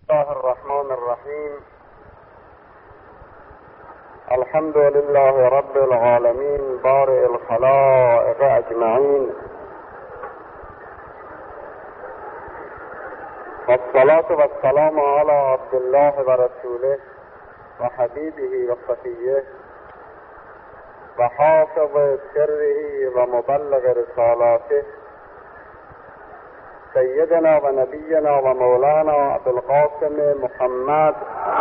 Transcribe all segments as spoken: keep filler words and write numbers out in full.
الله الرحمن الرحیم. الحمد لله رب العالمین بارئ الخلائق اجمعین، والصلاة والسلام علی عبدالله و رسوله و حبیبه و صفیه و حافظ سره و مبلغ رسالاته سیدنا و نبینا و مولانا ابوالقاسم محمد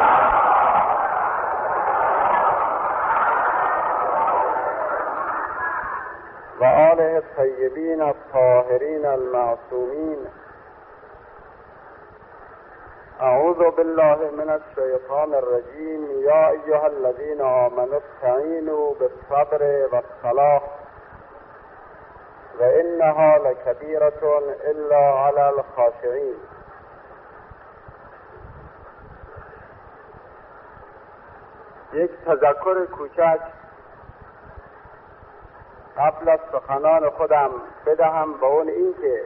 و آله الطیبین الطاهرین المعصومین. اعوذ بالله من الشیطان الرجیم. یا ایها الذین آمنوا استعینوا بالصبر والصلاة و انها لکبیرة الا علی الخاشعین. یک تذکر کوچک قبل از سخنان خودم بدهم با اون این که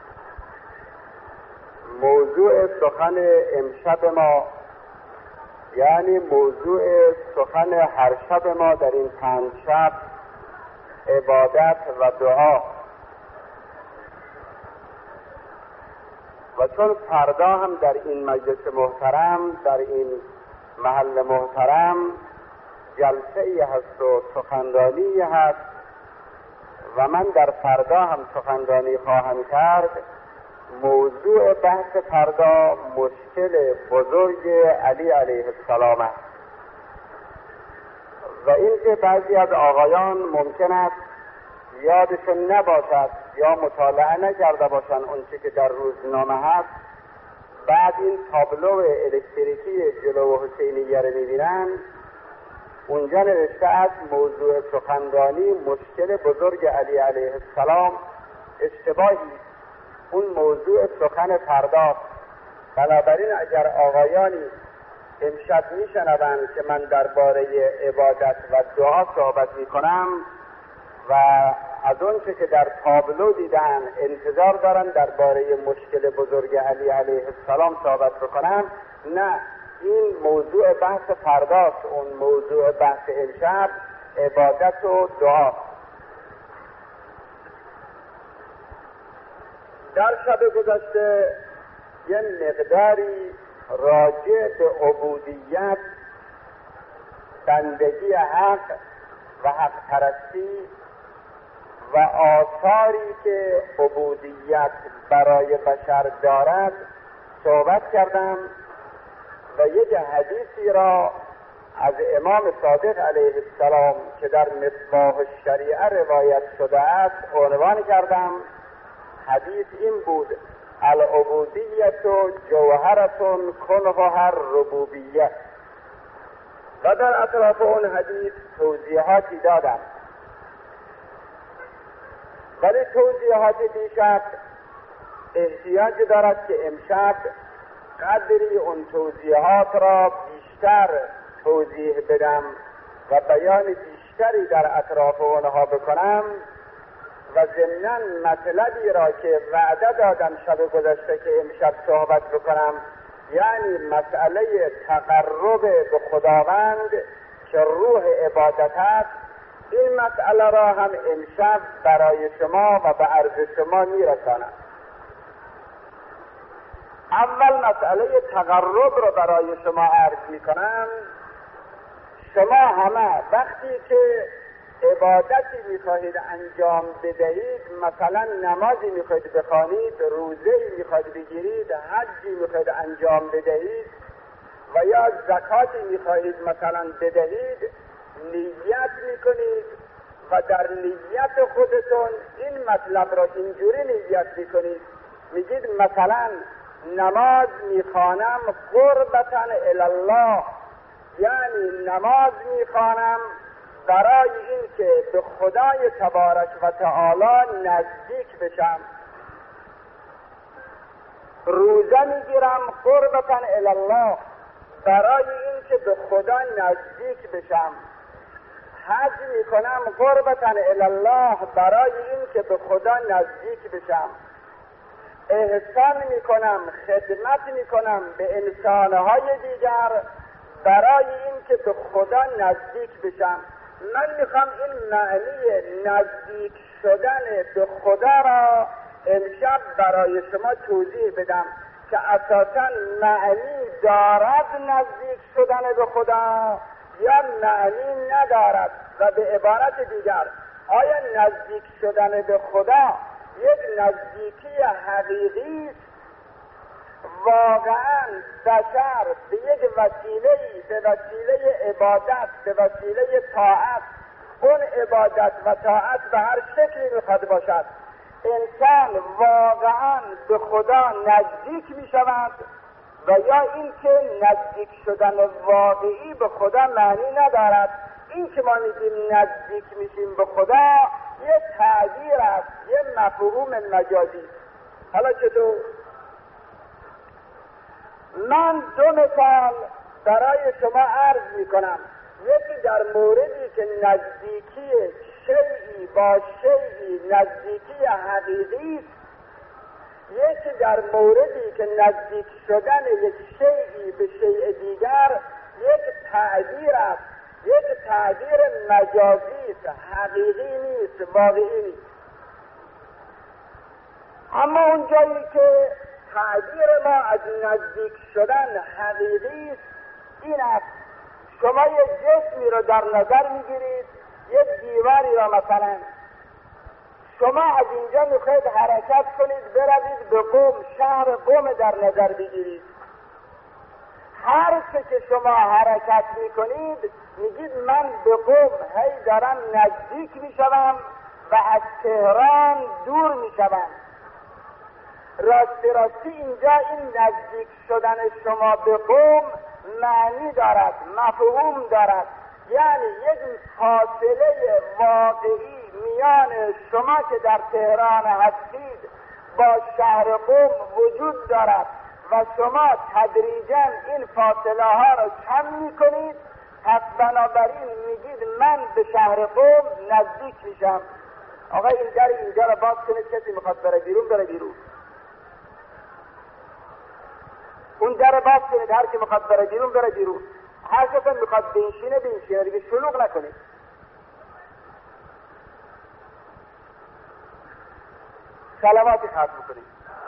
موضوع سخن امشب ما، یعنی موضوع سخن هر شب ما در این پنج شب، عبادت و دعا. و چون فردا هم در این مجلس محترم، در این محل محترم جلسه ای هست و سخنرانی هست و من در فردا هم سخنرانی خواهم کرد، موضوع بحث فردا مشکل بزرگ علی علیه السلام است. و اینکه بعضی از آقایان ممکن است یادشون نباشد یا مطالعه نکرده باشند اون چی که در روزنامه هست، بعد این تابلو الکتریکی جلو حسینیه رو میبینن، اونجا نوشته است موضوع سخنرانی مشکل بزرگ علی علیه السلام. اشتباهی، اون موضوع سخن فرداست. بنابراین اگر آقایانی امشب میشنوند که من درباره عبادت و دعا صحبت میکنم و از اون چه که در تابلو دیدن انتظار دارن درباره مشکل بزرگ علی علیه السلام صحبت بکنم، نه، این موضوع بحث فرداست. اون موضوع بحث امشب عبادت و دعا. در شب گذشته یه مقداری راجع به عبودیت، بندگی حق و حق پرستی و آثاری که عبودیت برای بشر دارد صحبت کردم و یک حدیثی را از امام صادق علیه السلام که در مصباح الشریعه روایت شده است عنوان کردم. حدیث این بود: العبودیت جوهرتون کنها الربوبیه. و در اطراف اون حدیث توضیحاتی دادم، ولی توضیحات بیشتر احتیاج دارد که امشب قدری اون توضیحات را بیشتر توضیح بدم و بیان بیشتری در اطراف اونها بکنم و ضمناً مطلبی را که وعده دادم شب گذشته که امشب صحبت بکنم، یعنی مسئله تقرب به خداوند که روح عبادت است، این مسئله را هم امشب برای شما و به عرض شما میرسانم. اول مسئله تقرب را برای شما عرض میکنم. شما همه وقتی که عبادتی میخواهید انجام بدهید، مثلا نمازی میخواهید بخوانید، روزه‌ای میخواهید بگیرید، حجی میخواهید انجام بدهید و یا زکاتی میخواهید مثلا بدهید، نیت میکنید و در نیت خودتون این مطلب را اینجوری نیت میکنید، میگید مثلا نماز میخوانم قربتاً الله، یعنی نماز میخوانم برای این که به خدای تبارک و تعالی نزدیک بشم. روزه میگیرم قربتاً الله، برای این که به خدا نزدیک بشم. حج میکنم قربتاً الله، برای این که به خدا نزدیک بشم. احسان میکنم، خدمت میکنم به انسانهای دیگر برای اینکه به خدا نزدیک بشم. من میخوام این معنی نزدیک شدن به خدا را امشب برای شما توضیح بدم که اساساً معنی دارد نزدیک شدن به خدا یا معنی ندارد. و به عبارت دیگر، آیا نزدیک شدن به خدا یک نزدیکی حقیقی است؟ واقعاً بشر به یک وسیله‌ای، به وسیله عبادت، به وسیله طاعت، اون عبادت و طاعت به هر شکلی میخواد باشد، انسان واقعاً به خدا نزدیک میشود و یا اینکه نزدیک شدن واقعی به خدا معنی ندارد؟ این که ما میگیم نزدیک میشیم به خدا یه تعبیر است، یه مفهوم مجازی. حالا چطور؟ من دو مثال برای شما عرض میکنم. یکی در موردی که نزدیکی شیئی با شیئی نزدیکی حقیقی است، یکی در موردی که نزدیک شدن یک شیئی به شیء دیگر یک تعبیر است، یک تعبیر مجازی است، حقیقی نیست، واقعی نیست. اما اون جایی که تعبیر ما از نزدیک شدن حقیقی است این است: شما یک جسمی رو در نظر میگیرید، یک دیواری را مثلا شما از اینجا میخواید حرکت کنید بروید به قم، شهر قم در نظر بگیرید. هر چه که شما حرکت میکنید میگید من به قم هی دارم نزدیک میشوم و از تهران دور میشوم. راستی راستی اینجا این نزدیک شدن شما به قم معنی دارد، مفهوم دارد. یعنی یک فاصله واقعی میان شما که در تهران هستید با شهر قم وجود دارد و شما تدریجاً این فاصله ها را کم میکنید. پس بنابراین میگید من به شهر قم نزدیک میشم. آقا این در اینجا را باز کنید، کسی میخواد بره بیرون بره بیرون. اون در باز کنید، هر کی میخواد بره بیرون بره بیرون. هر کسی میخواد بنشینه بنشینه، دیگه شلوغ نکنید. صلواتی ختم کنید.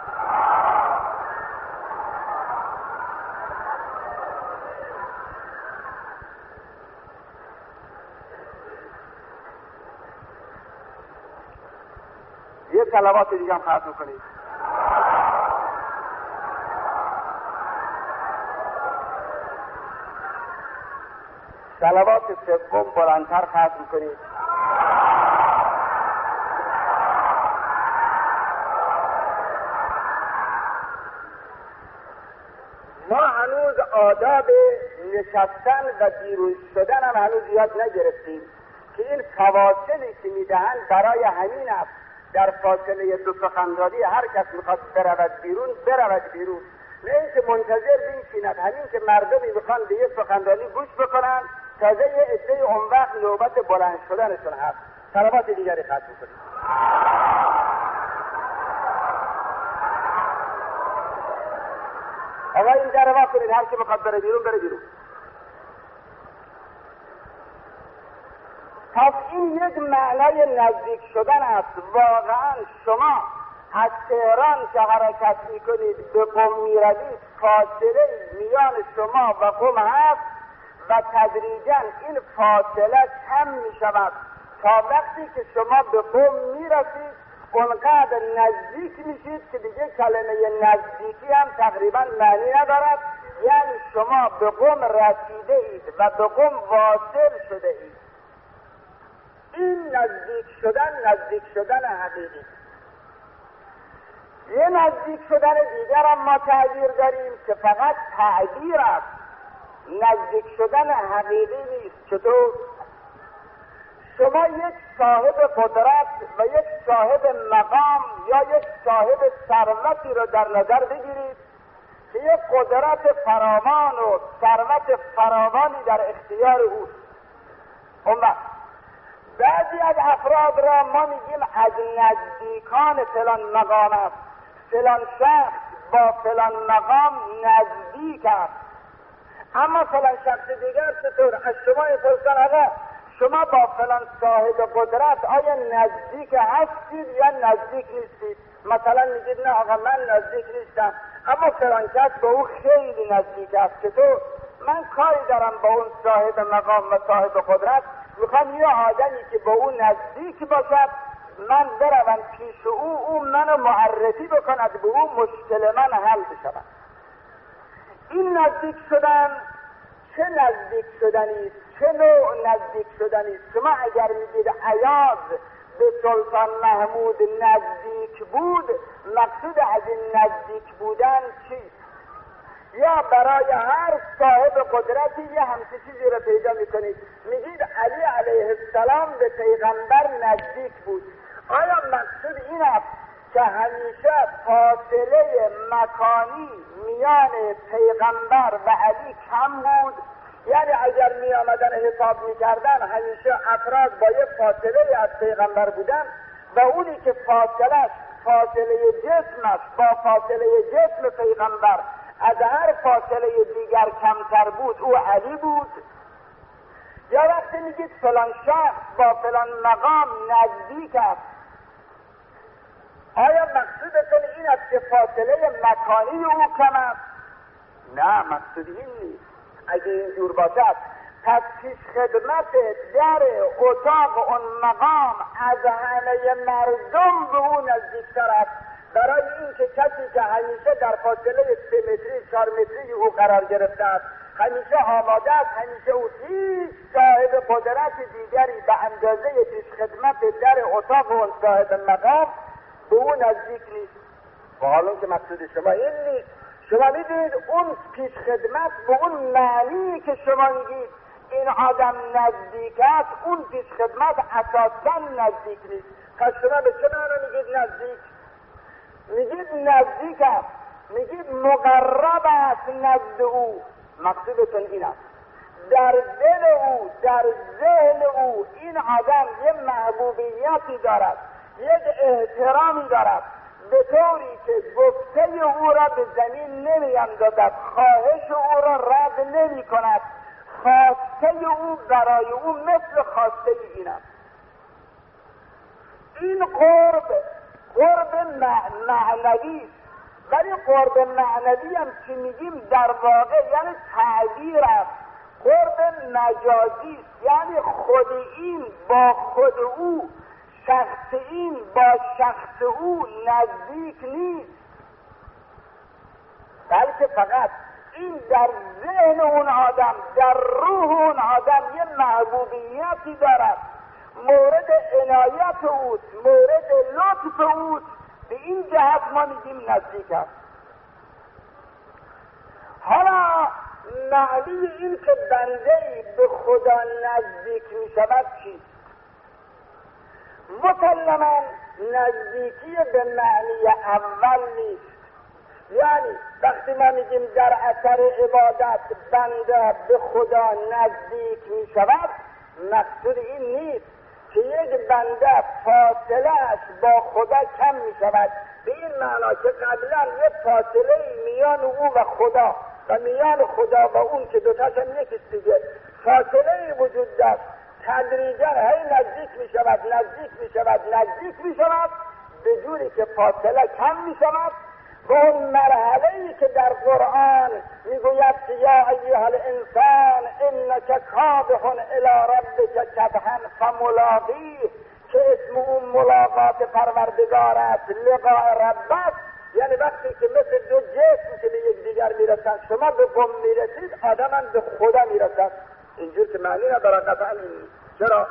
یه صلوات دیگه هم ختم کنید. صلوات سوم بلندتر ختم کنید. ما هنوز آداب نشستن و بیرون شدن هم هنوز یاد نگرفتیم که این فواصلی که میدهند برای همین است. در فاصله دو سخنرانی هر کس میخواد برود بیرون برود بیرون، نه اینکه منتظر بنشیند. همین که مردمی میخوان به یه سخنرانی گوش بکنن، تازه یه عده اون وقت نوبت بلند شدنشون هست. صلوات دیگری ختم کنید. آقا این در وا کنید، هر کی میخواد بره بیرون بره بیرون. پس این یک معنای نزدیک شدن است. واقعا شما از تهران که حرکت میکنید به قم میروید، فاصله میان شما و قم هست و تدریجا این فاصله کم میشود تا وقتی که شما به قم میرسید اونقدر نزدیک میشید که دیگه کلمه نزدیکی هم تقریبا معنی ندارد. یعنی شما به قم رسیده اید و به قم واصل شده اید. این نزدیک شدن نزدیک شدن حقیقی. یه نزدیک شدن دیگر هم ما تعبیر داریم که فقط تعبیر است، نزدیک شدن حقیقی نیست. چطور؟ شما یک صاحب قدرت و یک صاحب مقام یا یک صاحب ثروتی رو در نظر بگیرید که یک قدرت فراوان و ثروت فراوانی در اختیار اوست. اون وقت بعضی از افراد را ما میگیم از نزدیکان فلان مقام است، فلان شخص با فلان مقام نزدیک است، اما فلان شخص دیگر چطور؟ از شما میپرسن آقا شما با فلان صاحب قدرت آیا نزدیک هستید یا نزدیک نیستید؟ مثلا میگید نه آقا من نزدیک نیستم، اما فلان کس به او خیلی نزدیک است. چطور؟ من کاری دارم با اون صاحب مقام و صاحب قدرت، میخوام یه آدمی که با او نزدیک باشد، من بروم پیش او، او منو معرفی بکند به او، مشکل من حل بشود. این نزدیک شدن چه نزدیک شدنی است؟ چه نوع نزدیک شدنی است؟ شما اگر میگید ایاز به سلطان محمود نزدیک بود، مقصود از این نزدیک بودن چیست؟ یا برای هر صاحب قدرتی یه همچه چیزی رو پیدا میکنید، میگید علی علیه السلام به پیغمبر نزدیک بود. آیا مقصود این است که همیشه فاصله مکانی میان پیغمبر و علی کم بود؟ یعنی اگر می آمدن حساب می کردن همیشه افراد با یک فاصله از پیغمبر بودن و اونی که فاصله فاصله جسم است با فاصله جسم پیغمبر از هر فاصله دیگر کمتر بود، او علی بود. یا وقتی میگید فلان شخص با فلان مقام نزدیک است، آیا مقصودتون این است که فاصله مکانی او کم است؟ نه، مقصود این نیست. اگه اینجور باشد پس پیش خدمت در اتاق اون مقام از همه مردم به اون نزدیکتر است، برای این که کسی که همیشه در فاصله سه متری چهار متری او قرار گرفته است، همیشه آماده است، همیشه او هیچ صاحب قدرت دیگری به اندازه پیش خدمت در اتاق اون صاحب مقام به اون نزدیک نیست. و حالا که مقصود شما این نیست، شما میدونید اون پیش خدمت به اون معنی که شما میگید این آدم نزدیک است، اون پیش خدمت اساسا نزدیک نیست. پس شما به چه معنی میگید نزدیک؟ میگید نزدیک است، میگید مقرب است نزد او. مقصودتون این است در دل او، در ذهن او این آدم یه محبوبیتی دارد، یک احترامی دارد، به طوری که گفته او را به زمین نمی اندازد، خواهش او را رد نمی کند، خواسته او برای او مثل خواسته این است. این قرب قرب معنوی است، ولی قرب معنوی هم که میگیم در واقع یعنی تعبیر است. قرب مجازی است، یعنی خود این با خود او، شخص این با شخص او نزدیک نیست، بلکه فقط این در ذهن اون آدم، در روح اون آدم یه محبوبیتی دارد، مورد عنایت اوست، مورد لطف اوست، به این جهت ما میگیم نزدیک است. حالا معنی این که بنده‌ای به خدا نزدیک میشود چیست؟ مسلماً نزدیکی به معنی اول نیست. یعنی وقتی ما میگیم در اثر عبادت بنده به خدا نزدیک میشود، مقصود این نیست که یک بنده فاصله‌اش با خدا کم میشود، به این معنا که قبلا یک فاصله میان او و خدا و میان خدا و اون که دوتاش هم یکیست دیگه، فاصله وجود داشت، تدریجا هی نزدیک می شود نزدیک می شود نزدیک می شود به جوری که فاصله کم می شود. به اون مرحله‌ای که در قرآن میگوید که یا ایها الانسان انک کادح الی ربک کدحا فملاقیه، که اسم اون ملاقات پروردگار است، لقاء ربک، یعنی وقتی که مثل دو جسم که به یکدیگر میرسند، شما به قم میرسید، آدم هم به خدا میرسد. اینجور که معنی نداره قطعا. چرا؟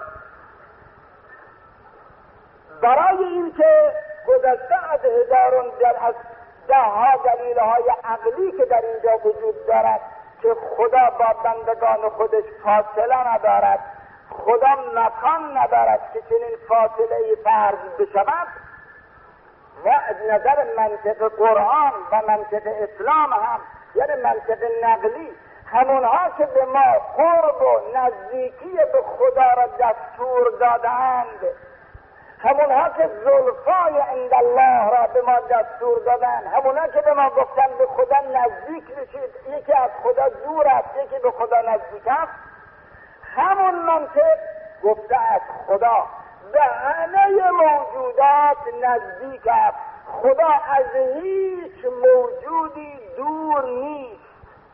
برای این که گذشته از هزاران در از ده ها دلیل های عقلی که در اینجا وجود دارد که خدا با بندگان خودش فاصله ندارد، خدا مکان ندارد که چنین فاصله فرض بشود، و نظر منطق قرآن و منطق اسلام هم یعنی منطق نقلی، همونها که به ما قرب و نزدیکی به خدا را دستور دادند، همونها که زلفای عند الله را به ما دستور دادن، همونها که به ما گفتن به خدا نزدیک بشید، یکی از خدا دور است یکی به خدا نزدیک است، همون منطق گفته از خدا به همه موجودات نزدیک است. خدا از هیچ موجودی دور نیست.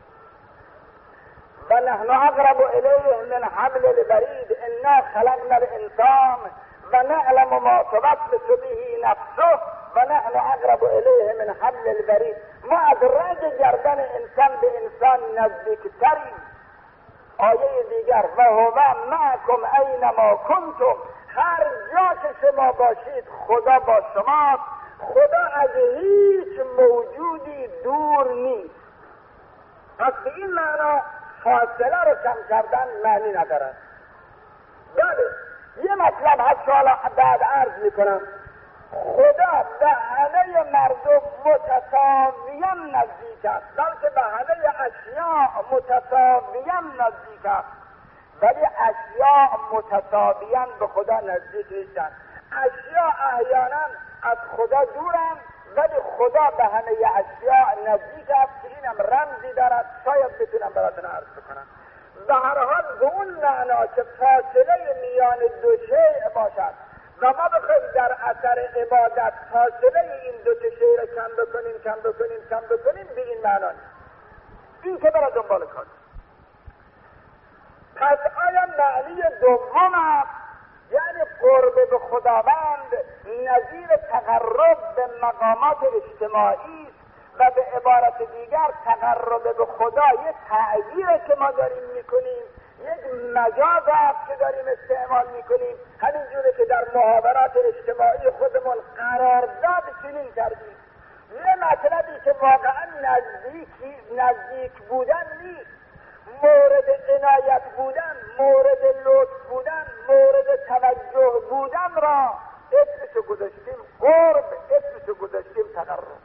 و نحن اقرب الیه من حبل الورید انا خلقنا الانسان و نعلم ما توسوس به نفسه و نحن اقرب الیه من حبل الورید. ما از رگ گردن انسان به انسان نزدیکتریم. آیه دیگر و هو معکم اینما کنتم، هر جا که شما باشید خدا با شماست. خدا از هیچ موجودی دور نیست. پس به این معنا فاصله رو کم کردن معنی ندارد. بله یه مطلب هست که حالا بعد عرض میکنم. خدا به همه مردم متساویاً نزدیک است، بلکه به همه اشیاء متساویاً نزدیک است، ولی اشیاء متساویاً به خدا نزدیک نیستند. اشیاء احیانا از خدا دورند ولی خدا به همه اشیاء نزدیک است که اینم رمزی دارد، شاید بتونم براتون عرض بکنم. به هر حال به اون معنا که فاصله میان دو شیء باشد و ما بخوایم در اثر عبادت فاصله این دو شیء را کم بکنیم کم بکنیم کم بکنیم به این معنا نیست. این که برای دنبال کار. پس آیا معنی دوم است، یعنی قرب به خداوند نظیر تقرب به مقامات اجتماعی و به عبارت دیگر تقرب به خدا یک تعبیره که ما داریم میکنیم، یک مجاز است که داریم استعمال میکنیم، همینجوره که در محاورات اجتماعی خودمون قرارداد چنین کردیم. یه مطلبی که واقعا نزدیکی نزدیک بودن نیست، مورد عنایت بودن، مورد لطف بودن، مورد توجه بودن را اسمشو گذاشتیم قرب، اسمشو گذاشتیم تقرب.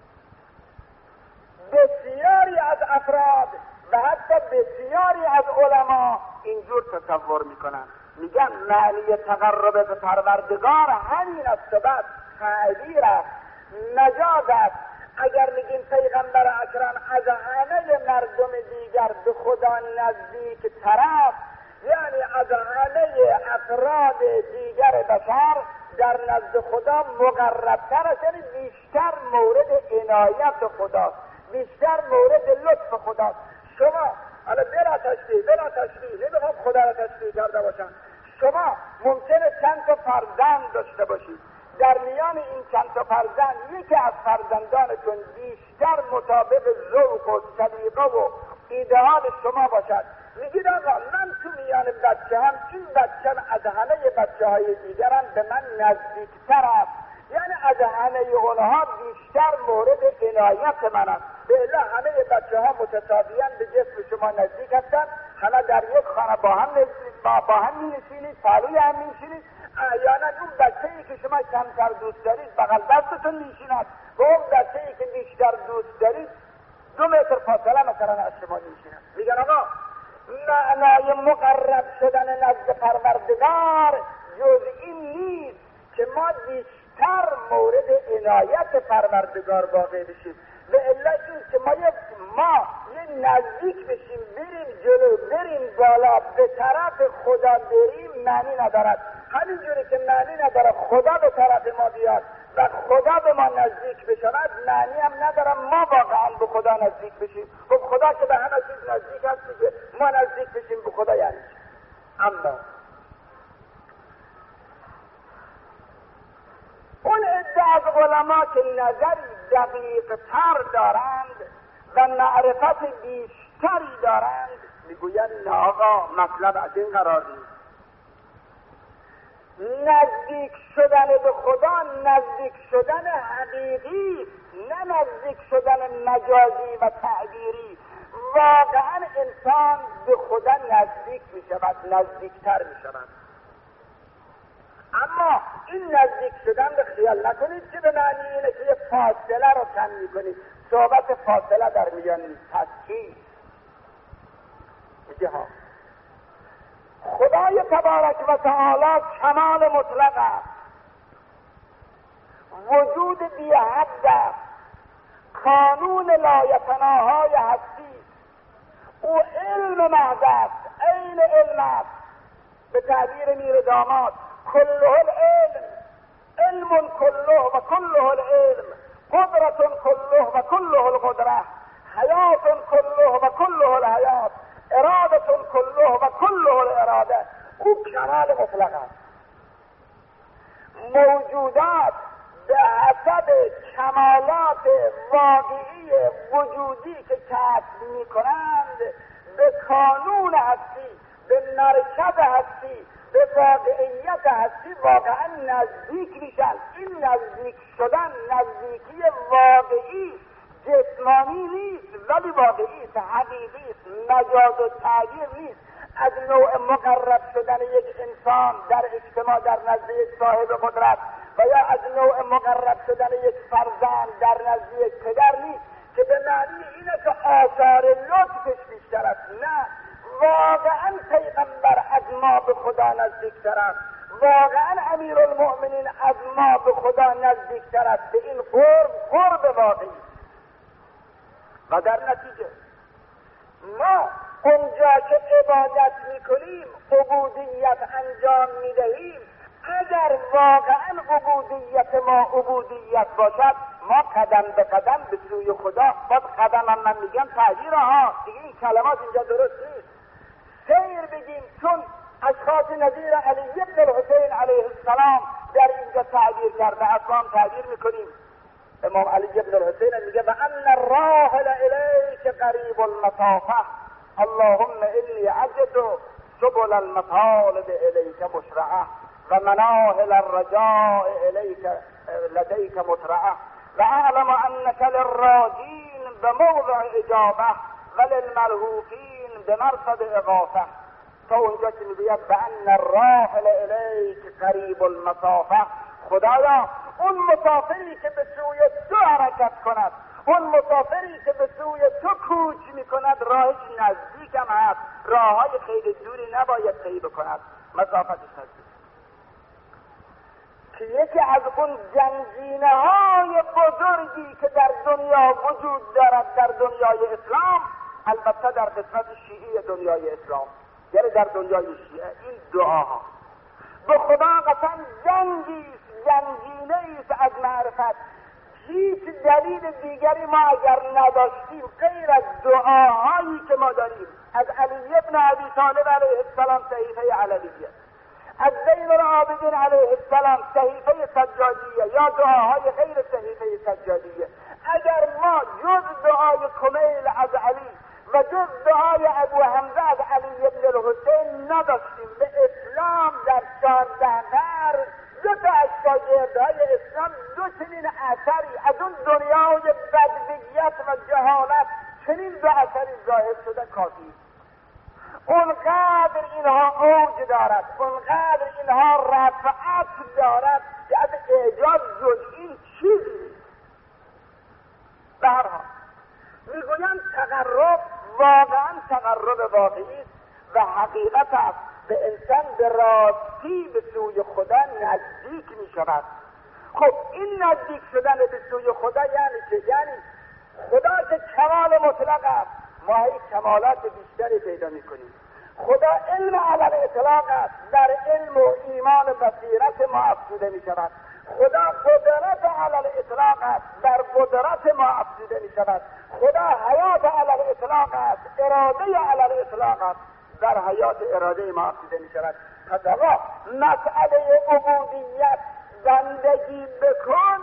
بسیاری از افراد و حتی بسیاری از علما اینجور تصور میکنن، میگن معنی تقرب به پروردگار همین است و بعد تعبیر است، مجاز است. اگر میگیم پیغمبر اکرم از همه مردم دیگر به خدا نزدیک طرف، یعنی از همه افراد دیگر بشر در نزد خدا مقربتر است، یعنی بیشتر مورد عنایت خداست، بیشتر مورد لطف خداست. شما حالا بلا تشبیه بلا تشبیه نمیخوام خدا را تشبیه کرده باشم، شما ممکنه چند تا فرزند داشته باشید، در میان این چند تا فرزند یکی از فرزندانتون بیشتر مطابق ذوق و سلیقه و ایدئال شما باشد، میگید آقا من تو میان بچه هم این بچه از همه بچه های دیگران به من نزدیکتر است، یعنی از همه اونها بیشتر مورد عنایت من است. به الا همه بچه ها متساویاً به جسم شما نزدیک هستند، همه در یک خانه با هم با, با هم می نشینید، پهلوی هم می نشینید. احیانا اون بچه‌ای که شما کمتر دوست دارید بغل دستتون میشیند و اون بچه‌ای که بیشتر دوست دارید دو متر فاصله مثلا از شما میشیند. میگن آقا معنای مقرب شدن نزد پروردگار جز این نیست که ما بیشتر مورد عنایت پروردگار واقع بشیم، به علت این که ما یه ما یه نزدیک بشیم، بریم جلو، بریم بالا، به طرف خدا بریم معنی ندارد. همینجوری که معنی نداره خدا به طرف ما بیاد و خدا به ما نزدیک بشود، معنی هم نداره ما واقعا به خدا نزدیک بشیم. خب خدا که به همه چیز نزدیک هست دیگه، ما نزدیک بشیم به خدا یعنی چی؟ اما اون عده از علما که نظری دقیق تر دارند و معرفت بیشتری دارند میگویند نه آقا مطلب از این قرار نیست. نزدیک شدن به خدا نزدیک شدن حقیقی، نه نزدیک شدن مجازی و تعبیری. واقعا انسان به خدا نزدیک می شود، نزدیکتر می شود. اما این نزدیک شدن به خیال نکنید که به معنی اینه که یه فاصله رو کم می کنید. صحبت فاصله در میان نیست. پس چی؟ میگه ها خدای تبارک و تعالی کمال مطلق است. وجود بی حد است، قانون لایتناهای هستی، او علم محض است، عین علم است. به تعبیر میر داماد کله العلم، علم کله و کله العلم، قدرت کله و کله القدره، حیات کله و کله الحیات، اراده کله و کله الاراده. او کمال مطلق است. موجودات به حسب کمالات واقعی وجودی که کسب می کنند به قانون هستی، به مرکز هستی، به واقعیت هستی واقعا نزدیک میشن. این نزدیک شدن نزدیکی واقعی جسمانی نیست ولی واقعی است، حقیقی است، مجاز و تعبیر نیست. از نوع مقرب شدن یک انسان در اجتماع در نزد یک صاحب قدرت و یا از نوع مقرب شدن یک فرزند در نزد یک پدر نیست که به معنی اینه که آثار لطفش بیشتر است. نه، واقعا پیغمبر از ما به خدا نزدیکتر است، واقعا امیرالمؤمنین از ما به خدا نزدیکتر است. به این قرب قرب واقعی و در نتیجه ما اونجا که عبادت میکنیم، عبودیت انجام میدهیم، اگر واقعا عبودیت ما عبودیت باشد، ما قدم به قدم به سوی خدا، باز قدم هم من میگم تعبیر ها دیگه، این کلمات اینجا درست نیست، سیر بگیم، چون اشخاص نظیر علی ابن الحسین علیه السلام در اینجا تعبیر کرده، اصلا هم تعبیر میکنیم. امام علی ابن الحسین میگه و ان الراحل الیک قریب المسافه اللهم انی عجد سبل المطالب الیک مشرعه و مناهل الرجاء الیک لدیک مترعه و اعلم انک للراجین بموضع اجابه و للملهوفین بمرصد اغاثه. تا اونجا که میگوید و ان الراحل الیک قریب المسافه، خدایا اون مسافری که به سوی تو حرکت کند، اون مسافری که به سوی تو کوچ میکند، راهش نزدیکم هست، راههای خیلی دوری نباید طی بکند، مسافتش نزدیک. که یکی از اون جنگینه های بزرگی که در دنیا وجود دارد در دنیای اسلام، البته در قسمت شیعی دنیای اسلام، یعنی در دنیای شیعه، این دعاها به خدا قسم جنگی است، جنگینه است از معرفت. هیچ دلیل دیگری ما اگر نداشتیم غیر از دعاهایی که ما داریم از علی ابن ابی طالب علیه السلام صحیفه علویه، از زین العابدین علیه السلام صحیفه سجادیه یا دعاهای غیر صحیفه سجادیه، اگر ما جز دعای کمیل از علی و جز دعای ابو حمزه از علی ابن الحسین نداشتیم، به اسلام در چهارده قرن دو تا از شاگردهای اسلام دو چنین اثری از اون دنیای بدویت و جهالت چنین دو اثری ظاهر شده کافی. اونقدر اینها اوج دارد، اونقدر اینها رفعت دارد که از اعجاز جز این چیزی. به هر حال میگویم تقرب واقعا تقرب واقعی است و حقیقت است، به انسان به راستی به سوی خدا نزدیک می شود. خب این نزدیک شدن به سوی خدا یعنی چه؟ یعنی خدا که کمال مطلق است، ما هی کمالات بیشتری پیدا می کنیم. خدا علم علل اطلاق است، در علم و ایمان بصیرت ما افزوده می شود. خدا قدرت علل اطلاق است، در قدرت ما افزوده می شود. خدا حیات علل اطلاق است، اراده علل اطلاق است، در حیات اراده ما افزوده می شود. پس آقا مسئله عبودیت، بندگی بکن،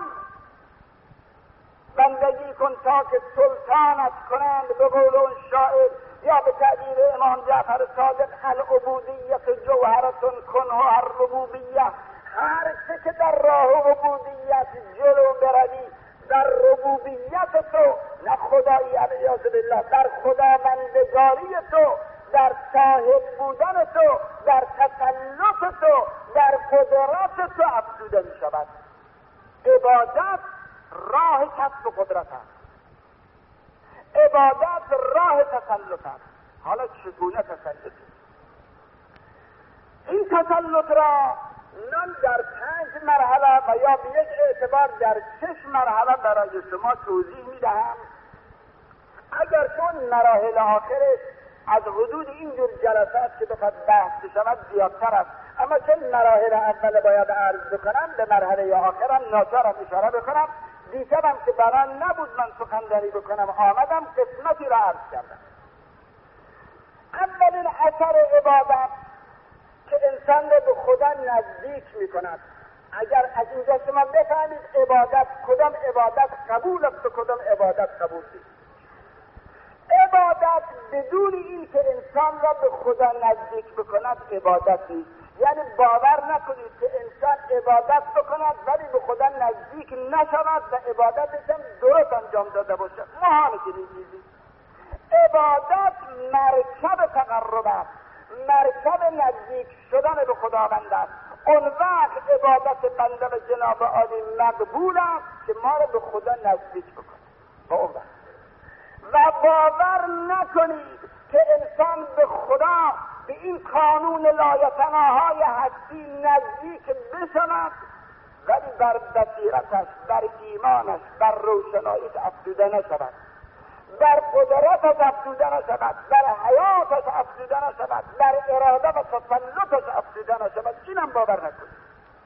بندگی کن تا که سلطانت کنند، به قول اون شاعر یا به تعبیر امام جعفر صادق العبودیت جوهرتون کنها الربوبیه. هر چه که در راه عبودیت جلو بروی، در ربوبیت تو، نه خدایی علیاذ بالله، در خداوندگاری تو، در صاحب بودن تو، در تسلط تو، در قدرت تو افزوده می شود. عبادت راه کسب قدرت است، عبادت راه تسلط است. حالا چگونه تسلطی؟ این تسلط را من در پنج مرحله و یا به یک اعتبار در شش مرحله برای شما توضیح میدهم. اگر چون مراحل آخرش از حدود اینجور جلسات که بخواد بحث بشود زیادتر است، اما چون مراحل اول باید عرض بکنم، به مرحله آخرم ناچارم اشاره بکنم. دیشبم که برای نبود من سخنرانی بکنم، آمدم قسمتی را عرض کردم. اولین اثر عبادت که انسان را به خدا نزدیک می کند. اگر از اینجا شما بفهمید عبادت کدام عبادت قبول است و کدام عبادت قبول نیست. عبادت بدون این که انسان را به خدا نزدیک بکند عبادت نیست. یعنی باور نکنید که انسان عبادت بکند ولی به خدا نزدیک نشود و عبادتش هم درست انجام داده باشد. محال چنین چیزی. عبادت مرکب تقرب است، مرکب نزدیک شدن به خداوند است. اون وقت عبادت بنده به جناب عالی مقبول است که ما را به خدا نزدیک بکنه. با اون وقت و باور نکنید که انسان به خدا به این قانون لایتناهای هستی نزدیک بشود ولی بر بصیرتش، بر ایمانش، بر روشناییش افزوده نشود، بر قدرتش افزوده نشود، بر حیاتش افزوده نشود، بر اراده و تسلطش افزوده نشود. اینم باور نکنید.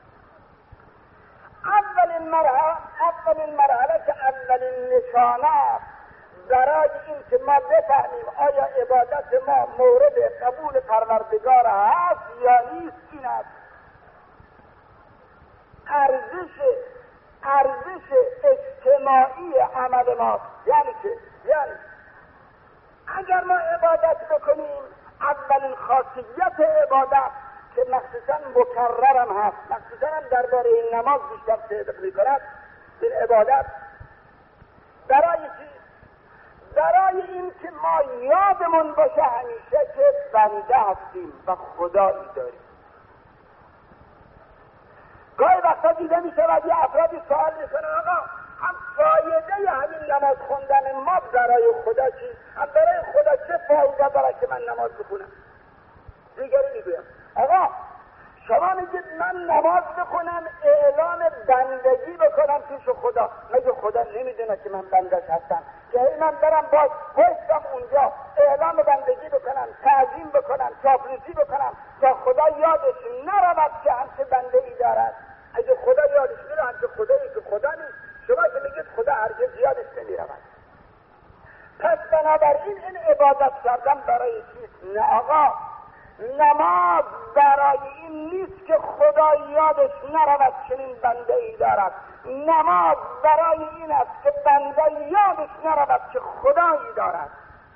اولین مرحله اولین مرحله که اولین نشانه برای این که ما بفهمیم آیا عبادت ما مورد قبول پروردگار هست یا نیست این است. ارزش ارزش اجتماعی عمل ما. یعنی که یعنی اگر ما عبادت بکنیم، اولین خاصیت عبادت که مخصوصا مکررم هست، مخصوصا درباره این نماز بیشتر صدق می‌کند، این عبادت برای چی؟ برای این که ما یادمون باشه همیشه که بنده هستیم و خدایی داریم. گاهی وقتا دیده می شود یه افرادی سوال می کنن آقا هم فایده همین نماز خوندن ما برای خدا چی؟ هم برای خدا چه فایده داره که من نماز بخونم؟ دیگری می گویم آقا شما میگید من نماز بخونم اعلان بندگی بکنم پیش خدا. مگه خدا نمیدونه که من بندش هستم که من برم باز بایستم اونجا اعلان بندگی بکنم، تعظیم بکنم، چاپلوسی بکنم تا خدا یادش نرود که همچه بنده ای دارد؟ اگه خدا یادش میره همچه خدایی که خدا نیست، شما که میگید خدا هرگز یادش نمیرود. پس بنابراین این عبادت کردن برای چیست؟ نه آقا، نماز برای این نیست که خدا یادش نرود چنین بنده ای دارد. نماز برای این است که بنده یادش نرود که خدایی دارد.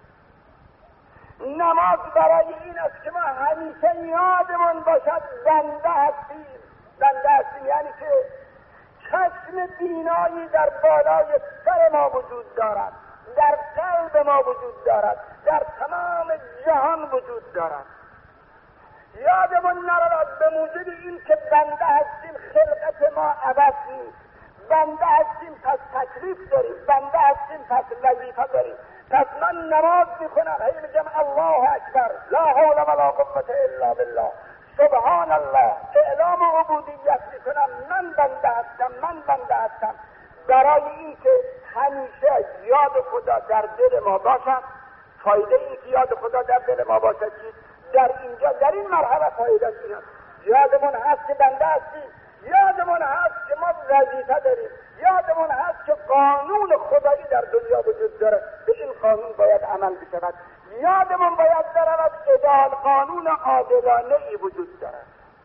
نماز برای این است که ما همیشه یادمون باشد بنده هستیم. بنده هستیم یعنی که چشم بینایی در بالای سر ما وجود دارد، در قلب ما وجود دارد، در تمام جهان وجود دارد. یادمون نرود به موجب این که بنده هستیم خلقت ما عوض نیست. بنده هستیم پس تکلیف داریم، بنده هستیم پس وظیفه داریم. پس من نماز میخونم هی میگم الله اکبر، لا حول ولا قوة الا بالله، سبحان الله، اعلام عبودیت میکنم من بنده هستم، من بنده هستم، برای این که همیشه یاد خدا در دل ما باشد. فایده این که یاد خدا در دل ما باشد در اینجا در این مرحله فایده این است. یادمون هست که بنده هستیم، یادمون هست که ما وظیفه داریم، یادمون هست که قانون خدایی در دنیا وجود داره، به این قانون باید عمل بشود. یادمون باید برود عدال قانون عادلانه ای وجود داره.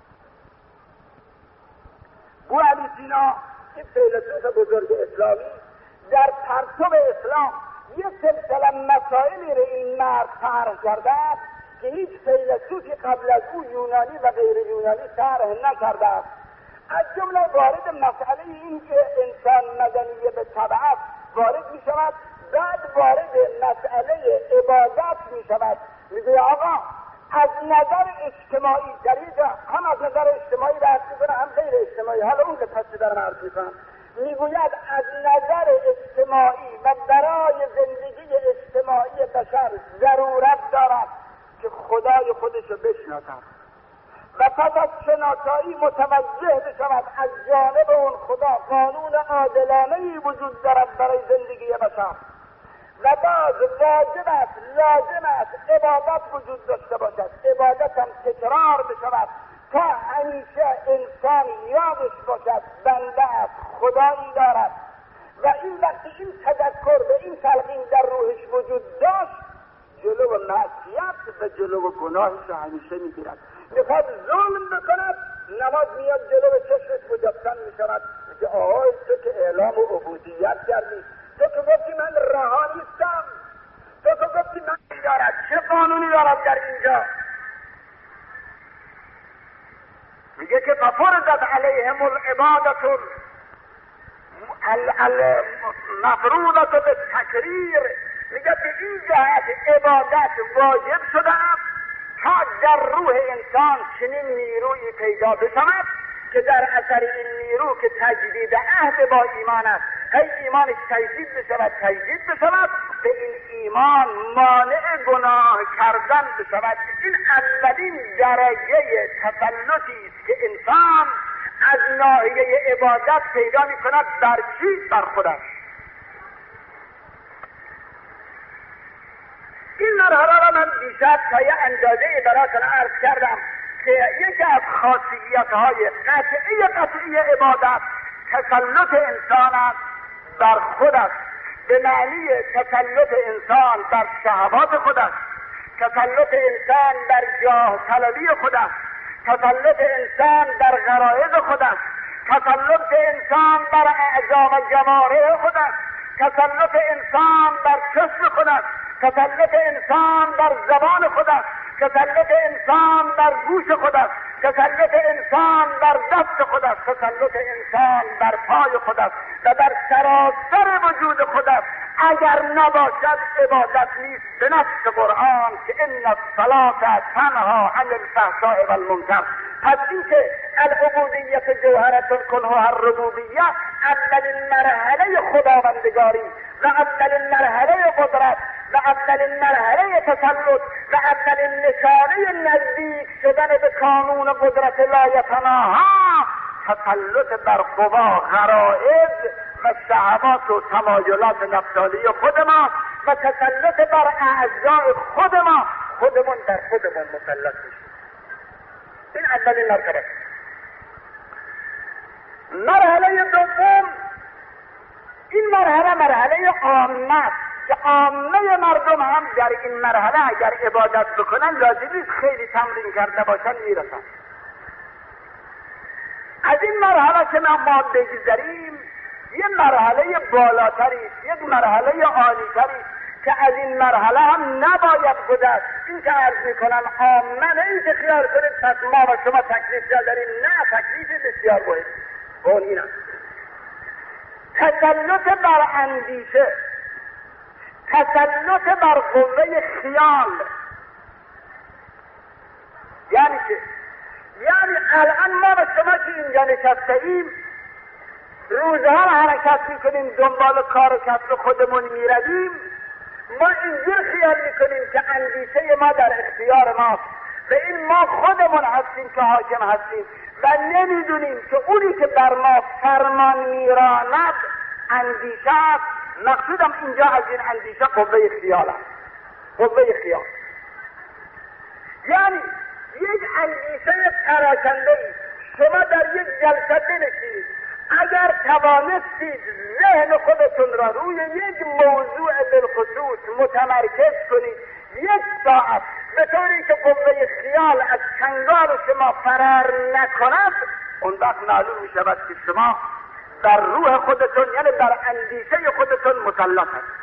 بو علی سینا این فیلسوف بزرگ اسلامی در پرتو اسلام یه سلسله مسائلی رو این مرد طرح کرده که هیچ فیلسوفی قبل از او یونانی و غیر یونانی طرح نکرده است. از جمله وارد مسئله این که انسان مدنی به طبع وارد می شود، بعد وارد مسئله عبادت می شود. می گوید آقا از نظر اجتماعی در اینجا هم از نظر اجتماعی بحث می کنه هم غیر اجتماعی، حالا اون قسمت چی دارم عرض می کنم. می گوید از نظر اجتماعی و برای زندگی اجتماعی بشر ضرورت دارد که خدای خودش رو بشناسد. و پس از شناسایی متوجه بشود از جانب اون خدا قانون عادلانه‌ای وجود دارد برای زندگی بشر و باز واجب است، لازم است عبادت وجود داشته باشد، عبادت هم تکرار بشود تا همیشه انسان یادش باشد بنده است، خدایی دارد. و این وقتی این تذکر به این تلقین در روحش وجود داشت، جلو معصیت و جلو گناهش همیشه میگیرد. میخواد ظلم بکند، نماز میاد جلو چشمش مجسم میشود، میگه آهای تو که اعلام و عبودیت کردی، تو که گفتی من رها نیستم، تو که گفتی من دارد، چه قانونی دارد در اینجا؟ میگه که ففرضت علیهم العبادة المفروضة بالتکریر، میگه به این جهت عبادت واجب شده است تا در روح انسان چنین نیرویی پیدا بشود که در اثر این نیرو که تجدید عهد با ایمان است، هی ایمانش تجدید بشود تجدید بشود به این ایمان مانع گناه کردن بشود. این اولین درجه تسلطی است که انسان از ناحیه عبادت پیدا می کند. بر چی؟ بر خودش. این مرحله را من دیشب تا یه اندازه براتون عرض کردم که یکی از خاصیت‌های قطعی قطعی عبادت تسلط انسان است بر خود است، به معنی تسلط انسان بر شهوات خود است، تسلط انسان بر جاه طلبی خود است، تسلط انسان بر غرایز خود است، تسلط انسان بر اعضا و جوارح خود است، تسلط انسان بر چشم خود است، تسلط انسان بر زبان خود است، تسلط انسان بر گوش خود است، تسلط انسان بر دست خود است، تسلط انسان بر پای خود است و بر سراسر وجود خود است. اگر نباشد عبادت نیست. به نص قرآن که ان الصلاة تنها عن الفحشاء والمنکر. پس این که العبودیت جوهرة کلها الربوبیه، اولین مرحله خداوندگاری و اولین مرحله قدرت و اولین مرحله تسلط و اولین نشانه نزدیک شدن به کانون قدرت لایتناها تسلط بر قوا، غرائز و شهوات و تمایلات نفسانی خود ما و تسلط بر اعضای خود ما. خودمون در خودمون مسلط میشیم. این اولین مرحله. مرحله دوم، این مرحله مرحله عامه که عامه مردم هم در این مرحله اگر عبادت بکنن لازم نیست خیلی تمرین کرده باشن میرسن. از این مرحله که ما بگذریم یه مرحله بالاتری است، یک مرحله عالی‌تری است که از این مرحله هم نباید گذشت. این که عرض میکنم عامه، نه این که خیال کنید پس ما و شما تکلیف داریم، نه، تکلیف بسیار باید اون این است. تسلط بر اندیشه، تسلط بر قوه خیال. یعنی چه؟ یعنی الان ما و شما که اینجا نشسته ایم روزها حرکت میکنیم، دنبال کار و کسب خودمون میرویم، ما اینجور خیال میکنیم که اندیشه ما در اختیار ماست و این ما خودمون هستیم که حاکم هستیم و نمیدونیم که اونی که بر ما فرمان میراند اندیشه است. مقصودم اینجا از این اندیشه قوه خیال است. قوه خیال یعنی یک اندیشه پراکنده ای. شما در یک جلسه بنشینید، اگر توانستید ذهن خودتون را روی یک موضوع بالخصوص متمرکز کنید یک ساعت، به طوری که قوه خیال از چنگال شما فرار نکند، اون وقت معلوم می شود که شما در روح خودتون، یعنی در اندیشه خودتون مسلط است.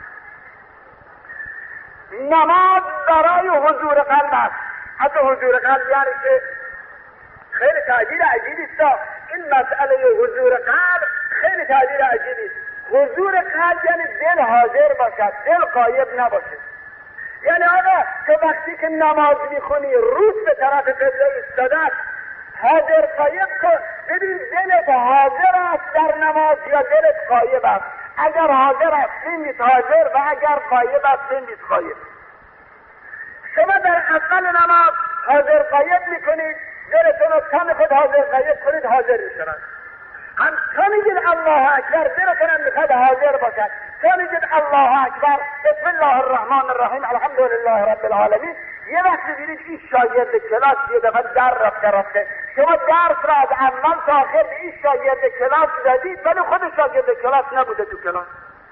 نماز برای حضور قلب است. حتی حضور قلب یعنی که خیلی تعبیر عجیبی است. این مسئله حضور قلب خیلی تعبیر عجیبی است. حضور قلب یعنی دل حاضر باشد، دل غایب نباشد. یعنی آقا تو وقتی که نماز میخونی روز به طرف قبله ایستاده است، حاضر غایب کن، ببین دلت حاضر است در نماز یا دلت غایب است. اگر حاضر است بنویس حاضر و اگر غایب است بنویس غایب. شما در اول نماز حاضر غایب میکنید دلتون رو تن خود حاضر غیب کنید، حاضر میشوند. هم تا میگید الله اکبر دلتون هم میخواد حاضر باشد. تا میگید الله اکبر بسم الله الرحمن الرحیم الحمدلله رب العالمین، یه وقت دیدید این شاگرد کلاس یه دفعه در رفته رفته، شما درس را از اول تا آخر به این شاگرد کلاس دادید ولی خود شاگرد کلاس نبوده تو کلاس.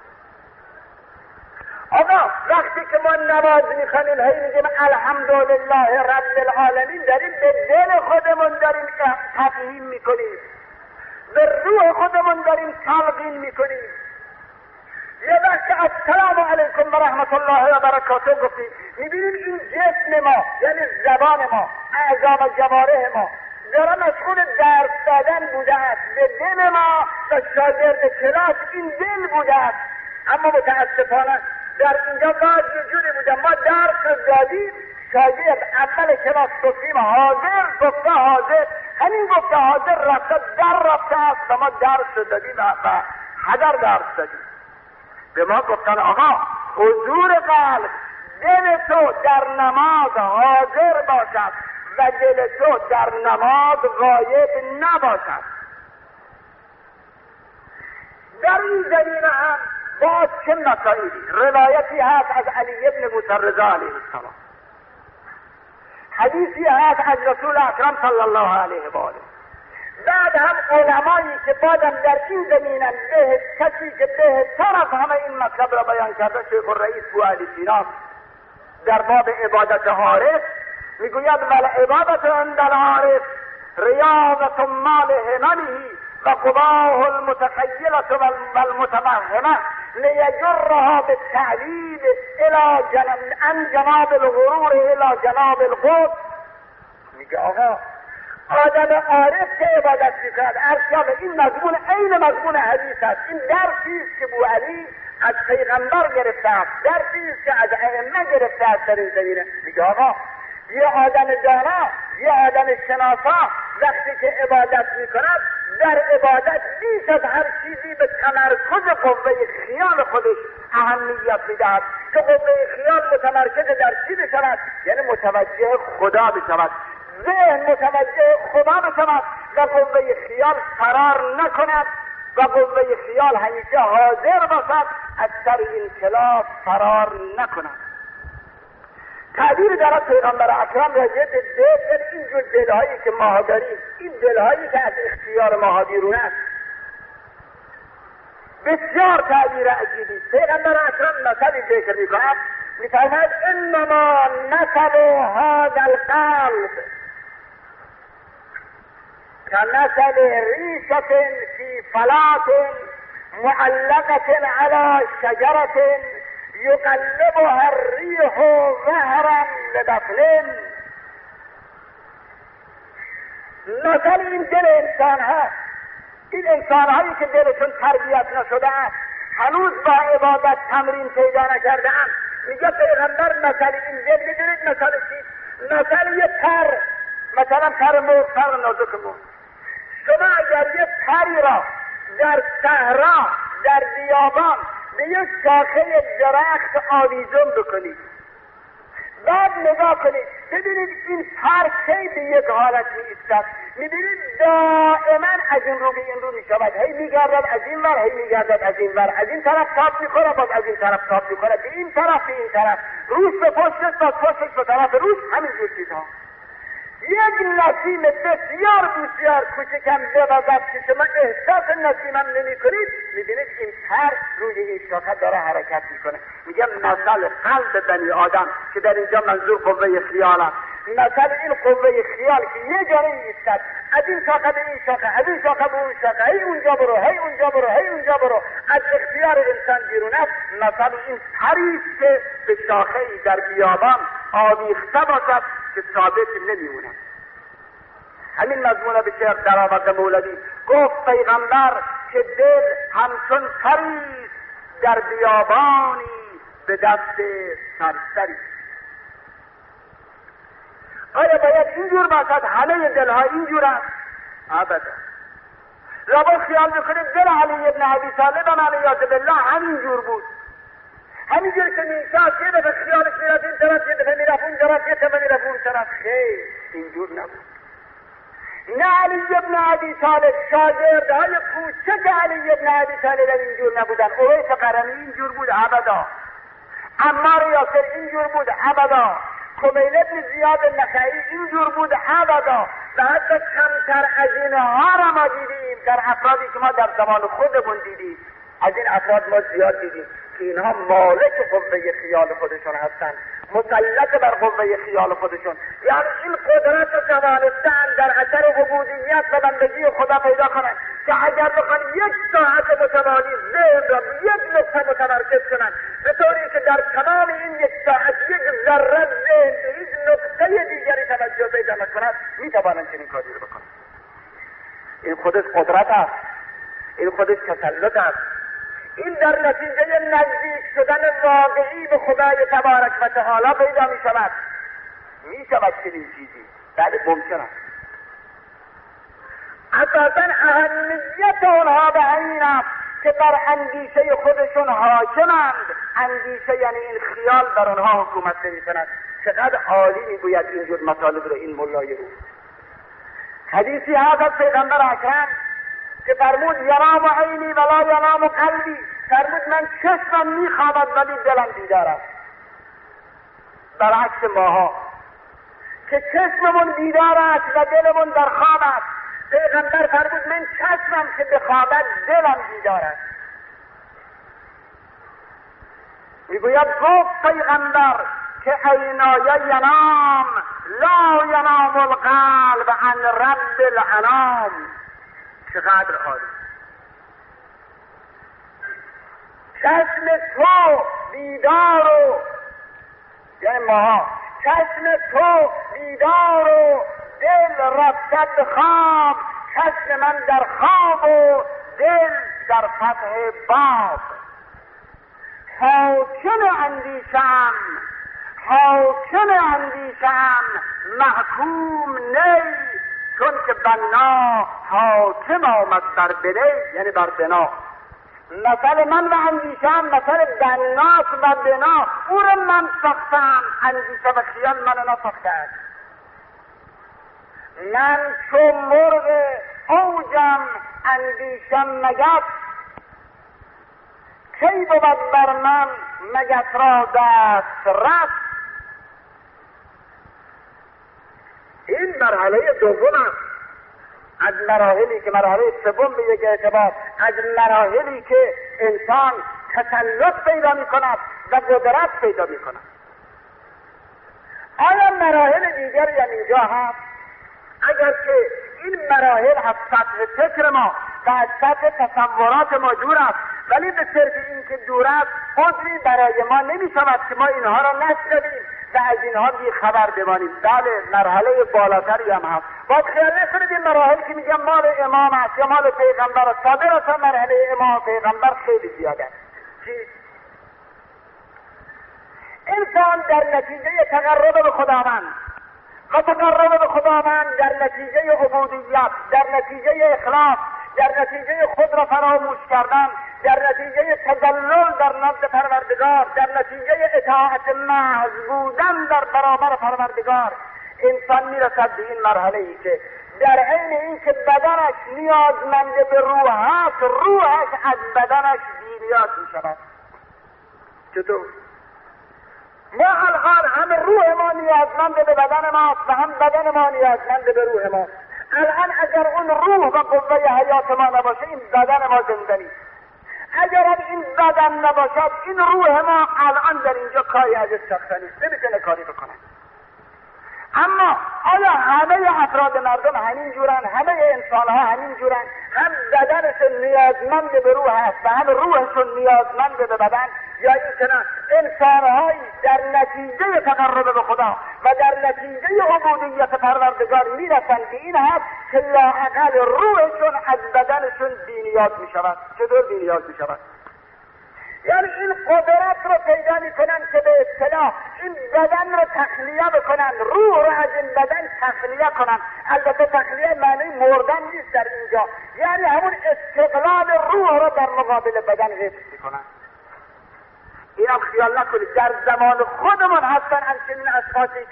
آقا وقتی که ما نماز میخوانیم هی میگیم الحمدلله رب العالمین، داریم به دل خودمون داریم تفهیم میکنیم، به روح خودمون داریم تلقین میکنیم. یه وقت السلام علیکم و رحمت الله و برکاته گفتیم، میبینیم این جسم ما یعنی زبان ما، اعضا و جوارح ما داره مشغول درس دادن بوده است، به دل ما و شاگرد کلاس این دل بوده است. اما متاسفانه در اینجا باز یه جوری بوده، ما درس دادیم، شاگرد اول کلاس گفتیم حاضر، گفته حاضر، همین گفته حاضر رفته در رفته است و ما درس دادیم و هدر درس دادیم. به ما گفتن آقا حضور قلب، دل تو در نماز حاضر باشد و دل تو در نماز غایب نباشد. در این زمینه هم باز چه مسائلی روایتی هست از علی ابن موسی رضا علیه السلام، حدیثی هست از رسول اکرم صلی الله علیه و آله. بعد هم علمایی که بعدم در این زمینه به کسی که بهتر از همه این مطلب را بیان کرده شیخ الرئیس بوعلی سینا در باب عبادت عارف میگوید ول عبادت عند العارف ریاضة مال هممه و قباه المتخیلة والمتوهمه لیجرها بالتعلیل الى جنب عن جناب الغرور الى جناب القدس. میگه آقا آدم عارف که عبادت میکند ارشاد این مضمون عین مضمون حدیث است. این درسی است که بوعلی از پیغمبر گرفته است، درسی است که از ائمه گرفته است در این زمینه. میگه آقا یه آدم دانا، یه آدم شناسا وقتی که عبادت میکند در عبادت بیش از هر چیزی به تمرکز قوه خیال خودش اهمیت میدهد که قوه خیال متمرکز در چی بشود؟ یعنی متوجه خدا بشود، ذهن متوجه خدا بشود و قوه خیال فرار نکند و قوه خیال همیشه حاضر باشد، از سر این کلاس فرار نکند. تعبیر در پیغمبر اکرم راجع به دل، این جور دلهایی که ما داریم، این دلهایی که از اختیار ما بیرون است، بسیار تعبیر عجیبی. پیغمبر اکرم مثلی ذکر میکند، میفرماید انما نسب هذا القلب كنسل ریشة فی فلاة معلقة على شجرة یقلبها الریح ظهرا لدفن. مثل این دل انسان ها، این انسان هایی که دلشون تربیت نشده است، هنوز با عبادت تمرین پیدا نکرده اند، میگه پیغمبر مثل این دل میدونید مثل چی؟ مثل یه پر، مثلا پر مرغ، پر نازک مرغ. شما اگر یه پری را در صحرا، در بیابان به یک شاخه درخت آویزون بکنید، بعد نگاه کنید ببینید این پر کی به یک حالت می ایستد، میبینید دائما از این رو به این رو می شود، هی میگردد از این ور، هی میگردد از این ور، از این طرف تاب میکنه، باز از این طرف تاب میکنه، به این طرف به این طرف، روش به پشتش، باز پشتش به طرف روش، همین جور چیزها. یک نسیم بسیار بسیار کوچکم بوزد که شما احساس نسیمم نمی کنید، میبینید این پر روی این شاخه داره حرکت میکنه. میگم مثل قلب بنی آدم که در اینجا منظور قوه خیال است، مثل این قوه خیال که یه جایی ایستد، از این شاخه به این شاخه، از این شاخه به اون شاخه، هی اونجا برو، هی اونجا برو، هی اونجا برو، از اختیار انسان بیرون است. مثل این پریست که به شاخه در بیابان آویخته باشد که ثابت نمیموند. همین مضمون به شعر در آورد مولوی، گفت پیغمبر که دل همچون پریست در بیابانی به دست سرسری. آیا باید اینجور باشد همه دلها اینجور است؟ ابدا. لابد خیال بکنید دل علی ابن ابی طالب علیه بالله همینجور بود، همینجور که میشاست یه دفعه خیالش میرفت این طرف، یه دفعه میرفت اون طرف، یه دفعه میرفت اون طرف. خیر، اینجور نبود. نه علی ابن ابی طالب، شاگردهای کوچک علی ابن ابی طالب اینجور نبودن. اویس قرنی اینجور بود ابدا، عمار یاسر اینجور بود ابدا، کمیل ابن زیاد نخعی اینجور بود ابدا. و حتی کمتر از اینها را ما دیدیم در افرادی که ما در زمان خودمون دیدیم. از این افراد ما زیاد دیدیم که اینها مالک قوه خیال خودشون هستند، مسلط بر قوه خیال خودشون، یعنی این قدرت رو توانستن در اثر عبودیت و بندگی خدا پیدا کنن که اگر بخوان یک ساعت متوالی ذهن را یک نقطه متمرکز کنن، به طوری که در تمام این یک ساعت یک ذره ذهن به هیچ نقطه دیگری توجه پیدا نکند، میتوانند چنین کاری رو بکنن. این خودش قدرت است، این خودش تسلط است. این در نتیجه نزدیک شدن واقعی به خدای تبارک و تعالی پیدا می شود. می شود چنین چیزی، بله ممکن است. اساسا اهمیت اونها به این است که بر اندیشه خودشون حاکمند. اندیشه یعنی این خیال بر اونها حکومت نمی کند. چقدر عالی می گوید اینجور مطالب رو این ملای رو. حدیثی هست از پیغمبر اکرم که فرمود ینام عینی ولا ینام قلبی، فرمود من چشمم میخوابد ولی دلم بیدار است. برعکس ماها که چشممون بیدار است و دلمون در خواب است، پیغمبر فرمود من چشمم که بخوابد دلم بیدار است. میگوید گفت پیغمبر که عینای ینام لا ینام القلب عن رب الانام. چقدر عالی. چشم تو بیدار و یعنی ماها چشم تو بیدار و دل رفته به خواب، چشم من در خواب و دل در فتح باب. حاکم اندیشم حاکم اندیشم محکوم نی، چون که بنا حاکم آمد بر بنی، یعنی بر بنا. مثل من و اندیشم مثل بناس و بنا، او را من ساختم، اندیشه و خیال من نساختم. من چون مرغ اوجم اندیشم مگس، کی بود بر من مگس را دست رس. این مرحله دوم است از مراحلی که مرحله سوم به یک اعتبار از مراحلی که انسان تسلط پیدا می کند و قدرت پیدا می کند. آیا مراحل دیگری هم اینجا هست؟ اگر که این مراحل از سطح فکر ما و از سطح تصورات ما دور است، ولی به صرف این که دور است عذری برای ما نمی شود که ما اینها را نشنویم و از اینها بی خبر بمانیم. بله مرحله بالاتری هم هست. باید خیال نکنید این مراحل که میگم مال امام است یا مال پیغمبر است، صادر است مرحله امام و پیغمبر خیلی زیاده. چی؟ انسان در نتیجه تقرب به خداوند و تقرب به خداوند در نتیجه عبودیت، در نتیجه اخلاص، در نتیجه خود را فراموش کردن، در نتیجه تذلل در نزد پروردگار، در نتیجه اطاعت محض بودن در برابر پروردگار، انسان میرسد به این مرحله ای که در عین این که بدنش نیازمند به روح است، روحش از بدنش بی‌نیاز میشود. چطور؟ ما الان هم روح ما نیازمند به بدن ماست و هم بدن ما نیازمند به روح ما. الان اگر اون روح و قوه حیات ما نباشه این بدن ما زنده نیست. اگر این بدن نباشد این روح ما الان در اینجا کاری ازش ساخته نیست، نمیتونه کاری بکنه. اما آیا همه افراد مردم همین جورن؟ همه انسان ها همین جورن؟ هم بدنشون نیازمند به روح هست و هم روحشون نیازمند به بدن؟ یا اینکه نه انسان هایی در نتیجه تقرب به خدا و در نتیجه عبودیت پروردگار میرسند به این هست که لااقل روحشون از بدنشون بی‌نیاز میشود. چطور بی‌نیاز میشود؟ یعنی این قدرت رو پیدا میکنن که به اصطلاح این بدن رو تخلیه بکنن، روح رو از این بدن تخلیه کنن. البته تخلیه معنی مردن نیست در اینجا، یعنی همون استقلال روح رو در مقابل بدن حفظ میکنن. این هم خیال نکنید در زمان خودمون هستن همچنین اشخاصی که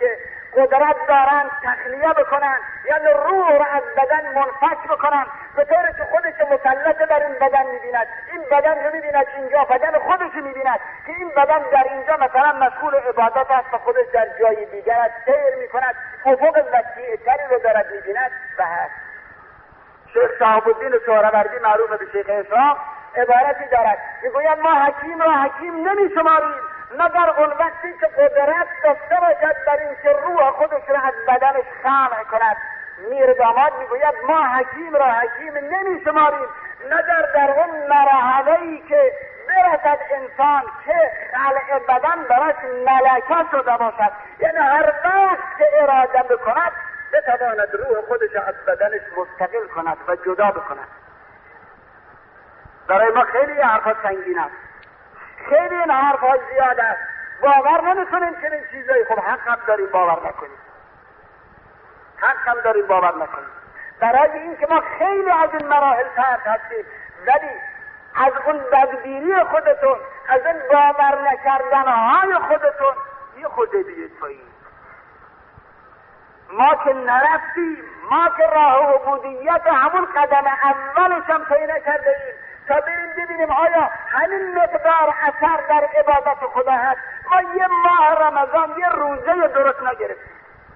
قدرت دارن تخلیه بکنن، یعنی روح رو از بدن منفک بکنن، به طوری که خودش مسلط بر این بدن میبیند. این بدن رو میبیند اینجا، بدن خودش میبیند که این بدن در اینجا مثلا مشغول عبادت است و خودش در جای دیگر است، سیر میکند، افق وسیع‌تری رو دارد میبیند و هست. شیخ شهاب الدین سهروردی معروف به شیخ اسحاق عبارتی دارد، میگوید ما حکیم را حکیم نمیشماریم مگر اون وقتی که قدرت داشته باشد بر این که روح خودش را از بدنش خلع کند. میر داماد میگوید ما حکیم را حکیم نمیشماریم مگر در اون مرحله‌ای که برسد انسان که خلع بدن براش ملکه شده باشد، یعنی هر وقت که اراده بکند بتواند روح خودش از بدنش مستقل کند و جدا بکند. برای ما خیلی حرفا سنگین است، خیلی این حرفا زیاد است، باور نمیکنیم چنین چیزایی. خب حق هم داریم باور نکنیم، حق هم داریم باور نکنیم، برای این که ما خیلی از این مراحل تحت هستیم. ولی از اون بدبیری خودتون، از این باور نکردنهای خودتون یه خود بیایید پایین. ما که نرفتیم، ما که راه عبودیت همون قدم اولش هم طی نکرده ایم تا بریم ببینیم آیا همین مقدار اثر در عبادت خدا هست. ما یه ماه رمضان یه روزه درست نگرفتیم.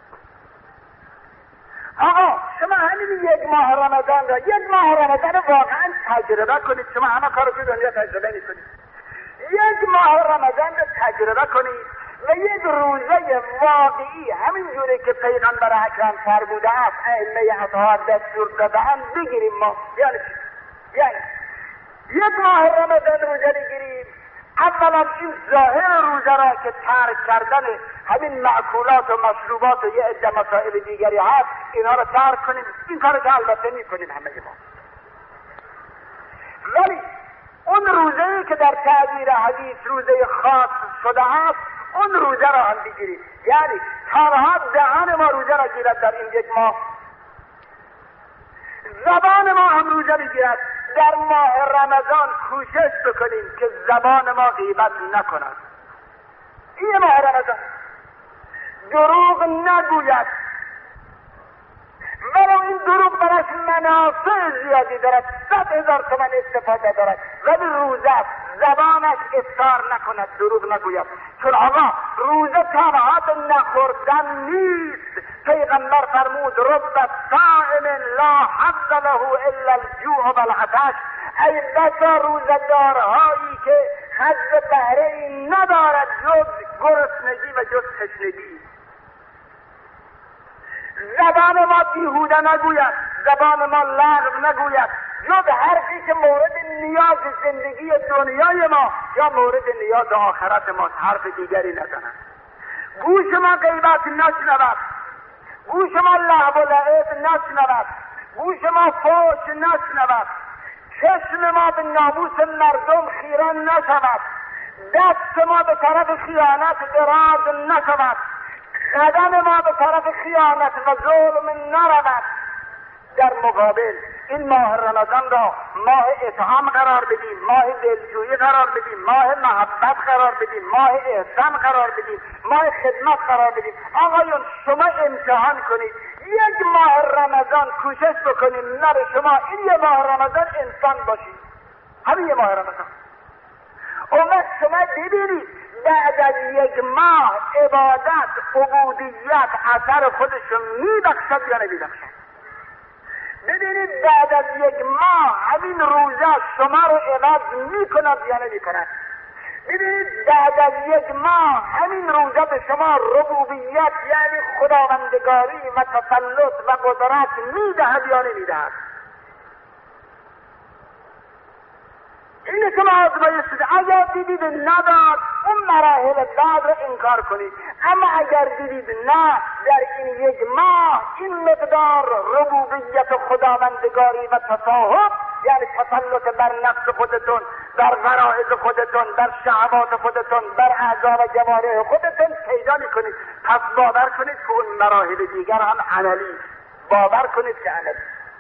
آقا شما همین یک ماه رمضان را، یک ماه رمضان واقعا تجربه کنید. شما همه کارو که دنیا تجربه نیستید. یک ماه رمضان را تجربه کنید و یک روزه واقعی همین جوری که پیغمبر اکرم فرموده است، ائمه اطهار دستور داده‌اند بگیریم. ما یعنی یعنی یک ماه رمضان روزه بگیریم. اولا این ظاهر روزه را که ترک کردن همین معکولات و مشروبات و یه عده مسائل دیگری هست، اینا را ترک کنیم. این کار که البته میکنیم همه ما. ولی اون روزه‌ای که در تعبیر حدیث روزه خاص شده است، اون روزه را هم بگیرید. یعنی تنها دهان ما روزه را گیرد در این یک ماه، زبان ما هم روزه بگیرد. در ماه رمضان کوشش بکنیم که زبان ما غیبت نکند. این ماه رمضان دروغ نگوید، ولو این دروغ براش منافع زیادی دارد، صد هزار تومن استفاده دارد، ولی روزه زبانش افطار نکند، دروغ نگوید. چون آقا روزه تنها به نخوردن نیست. پیغمبر فرمود رب صائم لا حظ له الا الجوع والعطش. ای بسا روزدارهایی که حظ بهره ای ندارد جز گرسنگی و جز تشنگی. زبان ما بیهوده نگوید، زبان ما لغو نگوید، جز حرفی که مورد نیاز زندگی دنیای ما یا مورد نیاز آخرت ما، حرف دیگری نزند. گوش ما غیبت نشنود، گوش ما لهو و لعب نشنود، گوش ما فحش نشنود، چشم ما به ناموس مردم خیره نشود، دست ما به طرف خیانت دراز نشود، قدم ما به طرف خیانت و ظلم نرود. در مقابل این ماه رمضان را ماه اطعام قرار بدیم، ماه دلجویی قرار بدیم، ماه محبت قرار بدیم، ماه احسان قرار بدیم، ماه خدمت قرار بدیم. آقایون شما امتحان کنید، یک ماه رمضان کوشش بکنید نر شما این یک ماه رمضان انسان باشید، همین یک ماه رمضان. اون وقت شما ببینید بعد از یک ماه عبادت عبودیت اثر خودشو میبخشد یا نمیبخشد. ببینید بعد از یک ماه همین روزه شما رو عوض میکند یا نمیکند. ببینید بعد از یک ماه همین روزه به شما ربوبیت یعنی خداوندگاری و تسلط و قدرت میدهد یا نمیدهد. اینه که ما آزمایش شده. اگر دیدید نداد اون مراحل بعد رو انکار کنید، اما اگر دیدید نه در این یک ماه این مقدار ربوبیت و خداوندگاری و تصاحب یعنی تسلط بر نفس خودتون، بر غرایز خودتون، بر شهوات خودتون، بر اعضا و جوارح خودتون پیدا میکنید، پس باور کنید که اون مراحل دیگر هم عملی، باور کنید که عملی.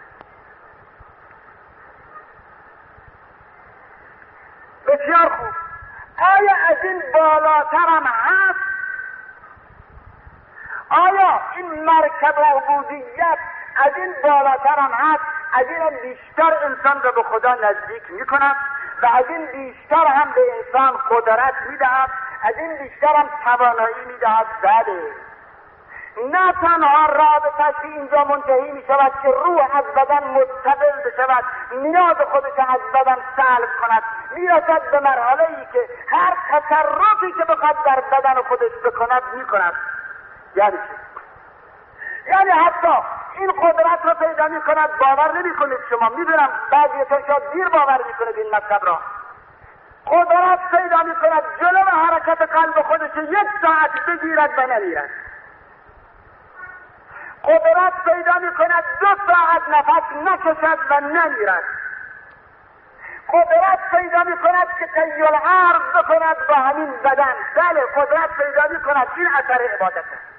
بسیار خوب. آیا از این بالاتر هم هست؟ آیا این مرکب عبودیت از این بالاتر هم هست؟ از این هم بیشتر انسان را به خدا نزدیک می کند و از این بیشتر هم به انسان قدرت می دهد، از این بیشتر هم توانایی می دهد. بله، نه تنها رابطش اینجا منتهی می شود که روح از بدن مستقل بشود، نیاز خودش از بدن سلب کند، می رسد به مرحله ای که هر تصرفی که بخواد در بدن خودش بکند می کند. یعنی چی؟ یعنی حتی این قدرت رو پیدا می کند. باور نمی کنید شما، می دونم بعضیتون شاید دیر باور می کنید این مطلب را. قدرت پیدا می کند جلو حرکت قلب خودش یک ساعت بگیرد و نمیرد. قدرت پیدا می کند دو ساعت نفس نکشد و نمیرد. قدرت پیدا می کند که طی العرض بکند با همین بدن. بله، قدرت پیدا می کند. این اثر عبادت است.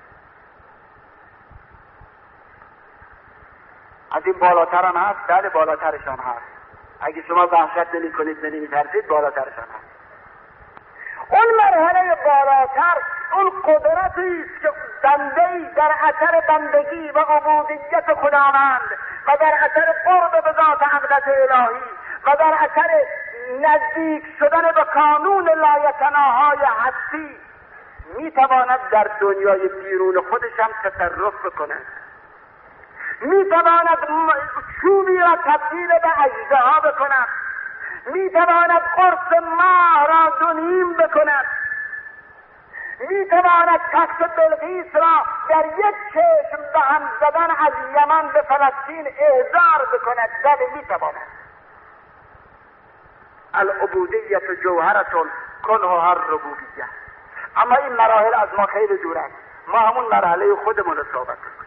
از این بالاتر هم هست. بله، بالاترشان هست. اگه شما وحشت نمی کنید نمی ترسید، بالاترشان هست. اون مرحله بالاتر اون قدرتی است که بنده‌ای در اثر بندگی و عبودیت خداوند و در اثر قرب به ذات اقدس الهی و در اثر نزدیک شدن به کانون لایتناهای هستی میتواند در دنیای بیرون خودش هم تصرف بکند. میتواند چوبی را تبدیل به اژدها بکند. میتواند قرص ماه را دو نیم بکند. میتواند تخت بلقیس را در یک چشم به هم زدن از یمن به فلسطین احضار بکند. بله، میتواند. العبودیت جوهرتون کنها الربوبیه. اما این مراحل از ما خیلی دور است. ما همون مرحله خودمون رو صحبت کنیم.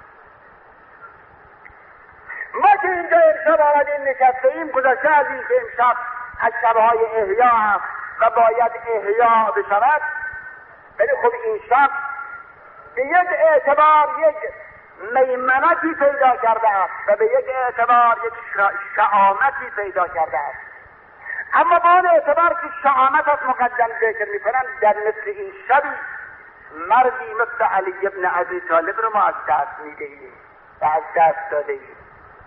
ما که اینجا امشب آمدیم نشسته‌ایم، گذشته از این که امشب از شبهای احیا است و باید احیا بشود، ولی خب این شب به یک اعتبار یک میمنتی پیدا کرده است و به یک اعتبار یک شعامتی پیدا کرده است. اما با آن اعتبار که شعامت از مقدم ذکر میکنن، در مثل این شبی مردی مثل علی ابن ابی طالب رو ما از دست میدهیم و از دست دادهیم.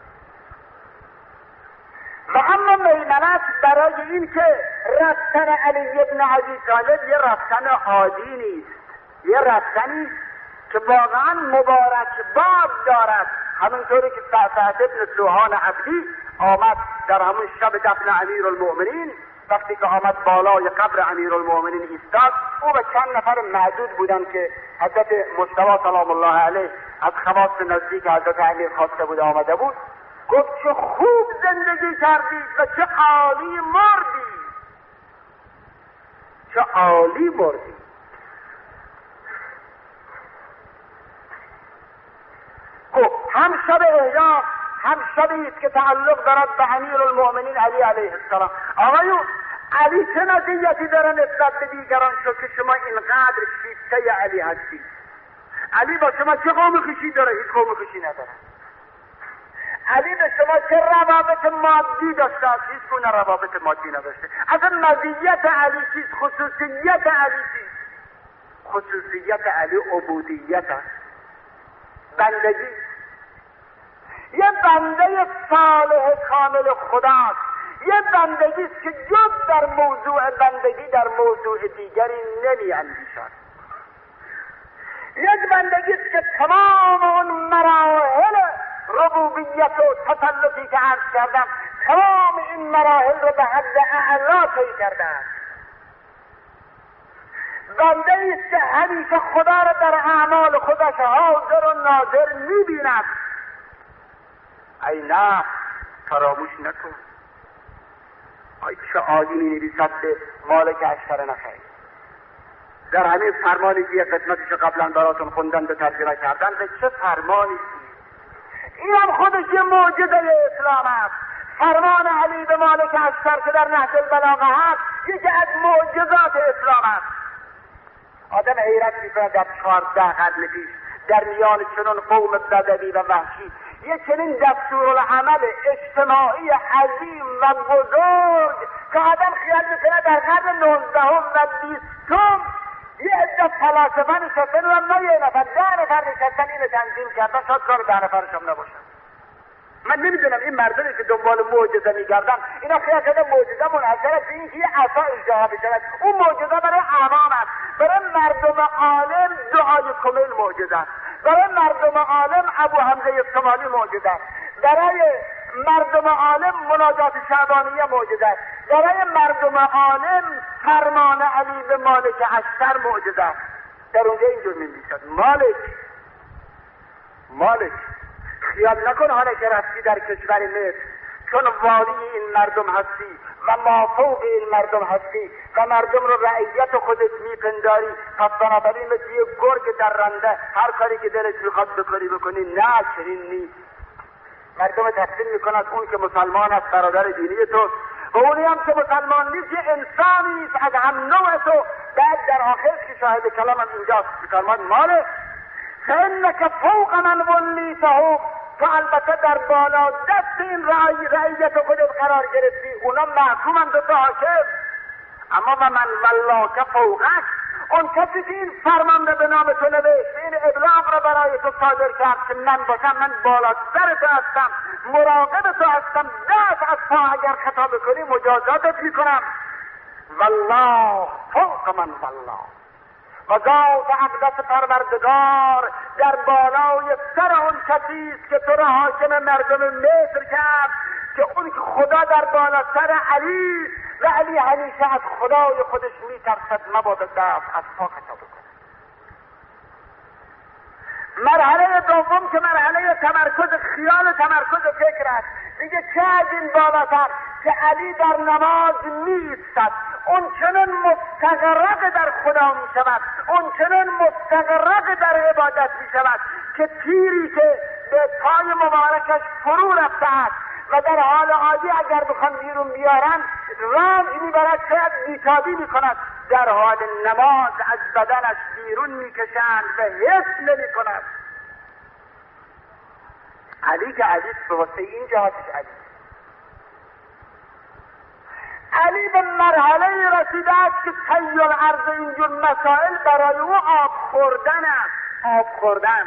و اما میمنت برای این که رفتن علی ابن ابی طالب یه رفتن عادی نیست، یه رفتنی که واقعا مبارک باد دارد. همونطوری که سعد ابن سوهان عبدی آمد در همون شب دفن امیرالمؤمنین، وقتی که آمد بالای قبر امیرالمؤمنین ایستاد، او و چند نفر معدود بودن که حضرت مصطفی سلام الله علیه از خواص نزدیک حضرت امیر خواسته بود آمده بود، گفت چه خوب زندگی کردید و چه عالی مردید، چه عالی مردید. خب هم شب احیا هم شبی است که تعلق دارد به امیرالمؤمنین علی علیه السلام. آقایون، علی چه مزیتی داره نسبت به دیگران شد که شما اینقدر شیفته علی هستید؟ علی با شما چه قوم خویشی داره؟ هیچ قوم خویشی نداره. علی به شما چه روابط مادی داشته؟ هیچ گونه روابط مادی نداشته. اصلا مزیت علی چیست؟ خصوصیت علی چیست؟ خصوصیت علی عبودیت است، بندگی. یه بنده صالح کامل خداست. یه بندگی است که جز در موضوع بندگی در موضوع دیگری نمی اندیشد. یک بندگی است که تمام اون مراحل ربوبیت و تسلطی که عرض کردم، تمام این مراحل رو به حد اعلا طی کرده است. بنده است که همیشه خدا را در اعمال خودش حاضر و ناظر می‌بیند. ای نه، فراموش نکن. ای چه عالی می‌نویسد به مالک اشتر نخیر. در همین فرمانی که قسمتش قبلا براتون خوندن به ترجمه کردن، به چه فرمانی؟ این هم خودش یه معجزه اسلام است. فرمان علی به مالک اشتر که در نهج البلاغه هست، یکی از معجزات اسلام است. آدم حیرت میکنه در چهارده قرن پیش در میان چنان قوم بدوی و وحشی یه چنین دستورالعمل اجتماعی عظیم و بزرگ که آدم خیال میکنه در قرن نوزدهم و بیستم یه عده فلاسفه نشستن و نه یه نفر ده نفر نشستن اینو تنظیم کردن، شاید کار ده نفرشم نباشن. من نمیدونم این مردمی که دنبال معجزه میگردن اینا خیال شده معجزه منحصر به اینکه یه عصا اجرا بشود. اون معجزه برای عوام است، برای مردم عالم دعای کمیل معجزه است، برای مردم عالم ابو حمزه الصومالی معجزه است، برای مردم عالم مناجات شعبانیه معجزه است، برای مردم عالم فرمان علی به مالک اشتر معجزه است. در اونجا اینجور می‌نویسد مالک مالک خیال نکن حالا که رفتی در کشور مصر چون والی این مردم هستی و مافوق این مردم هستی و مردم رو رعیت خودت میپنداری، پس بنابراین مثل یه گرگ در رنده هر کاری که دلت میخواد بکنی بکنی. نه، چنین نیست. مردم تقسیم میکند اون که مسلمان است برادر دینی تو و اونی هم که مسلمان نیست یه انسانی است از هم نوع تو. بعد در آخر که شاهد کلام هم اینجاست فرمان مالک فانک فوق من ولیته، تو البته در بالا دست این رعی رعیت خودت قرار گرفتی، اونا محکومند به تو حاکم. اما و من ولاک فوقک، اون کسی که این فرمانده به نام تو نوشت این ابلاغ را برای تو صادر کرد که من باشم، من بالاتر تو هستم، مراقب تو هستم، دست از پا اگر خطا بکنی مجازاتت میکنم. والله فوق من والله، و ذات اقدس پروردگار در بالای سر اون کسی است که تو را حاکم مردم مصر کرد، که اون که خدا در بالا سر علی و علی همیشه از خدای خودش میترسد، مبادا دفع از پا خطا بکنه. مرحله دوم که مرحله تمرکز خیال و تمرکز فکر است، دیگه چه از این بالاتر که علی در نماز می‌ایستد، اون چنان مستغرق در خدا می شود، اون چنان مستغرق در عبادت می شود که تیری که به پای مبارکش فرو رفته است و در حال عادی اگر بخوان بیرون بیارن رنج میبرد، شاید بیتابی میکند، در حال نماز از بدنش بیرون میکشند و حس نمی کند. علی که علی به واسه این جهاتش علی علی به مرحله رسیده است که طی الارض اینجور مسائل برای او آب خوردن است. آب خوردن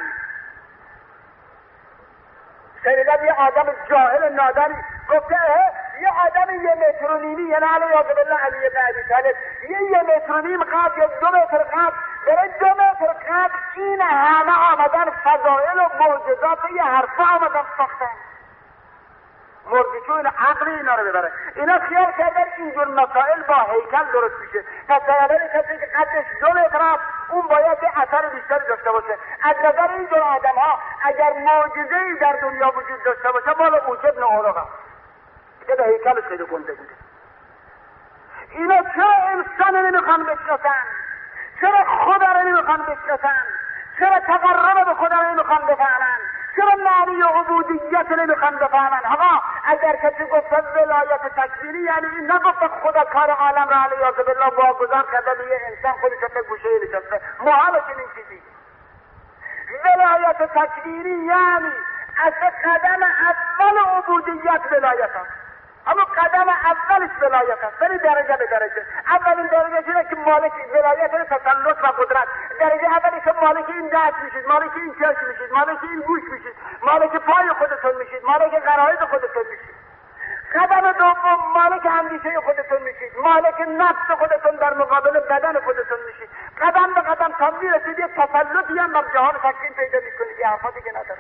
شنیدم یه آدم جاهل نادانی گفته یه آدم یه متر و نیمی، یعنی علیه بالله علی ابن ابی طالب، یه یه متر و نیم قد یا دو متر قد، برای دو متر قد این همه آمدن فضائل و معجزات یه حرفا آمدن ساختن. مردیچو این عقل اینا رو ببره. اینا خیال کردن اینجور مسائل با هیکل درست میشه. پس بنابراین کسی که قدش دو متر است اون باید اثر بیشتری داشته باشه. از نظر اینجور آدم ها اگر معجزه‌ای در دنیا وجود داشته باشه مال موسی بن عقبه که به هیکلش خیلی گنده بوده. اینا چرا انسان نمیخوان بشناسن؟ چرا خدا رو نمیخوان بشناسن؟ چرا تقرب به خدا رو نمیخوان بفهمن؟ چرا معنی عبودیت نمیخوان بفهمن؟ آقا اگر کسی گفت ولایت تکوینی یعنی این نگفت خدا کار عالم را علیه بالله واگذار کرده به یه انسان خودش به گوشه نشسته. محاله چنین چیزی. ولایت تکوینی یعنی از قدم اول عبودیت ولایت است. اما قدم اولش ولایت است، ولی درجه به درجه. اولین درجه اینه که مالک ولایت تسلط و قدرت. درجه اولی که مالک این دست میشید، مالک این چشم میشید، مالک این گوش میشید، مالک پای خودتون میشید، مالک غرایز خودتون میشید. قدم دوم مالک اندیشه خودتون میشید، مالک نفس خودتون در مقابل بدن خودتون میشید. قدم به قدم تا میرسید یه تسلطی هم بر جهان تکوین پیدا میکنید. یه حرفا دیگه نداره.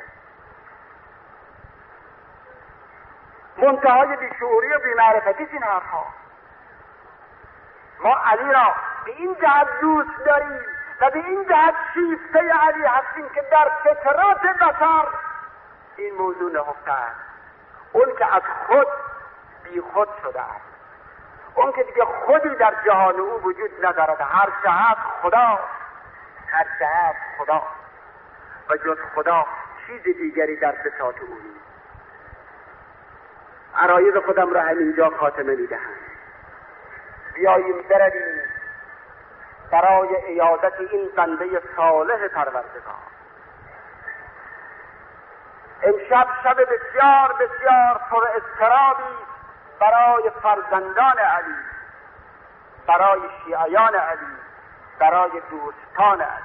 منتهای بیشعوری و بیمعرفتی این حرفها. ما علی را به این جهت دوست داریم و به این جهت شیفته علی هستیم که در فطرات بشر این موضوع نهفته است. اون که از خود بی خود شده است، اون که دیگه خودی در جهان او وجود ندارد، هر جهت خدا، هر جهت خدا و جز خدا چیز دیگری در بساط او نیست. عرایض خودم را همینجا خاتمه میدهم. بیاییم برویم برای عیادت این بنده صالح پروردگار. امشب شب بسیار بسیار پر اضطرابی برای فرزندان علی، برای شیعیان علی، برای دوستان علی.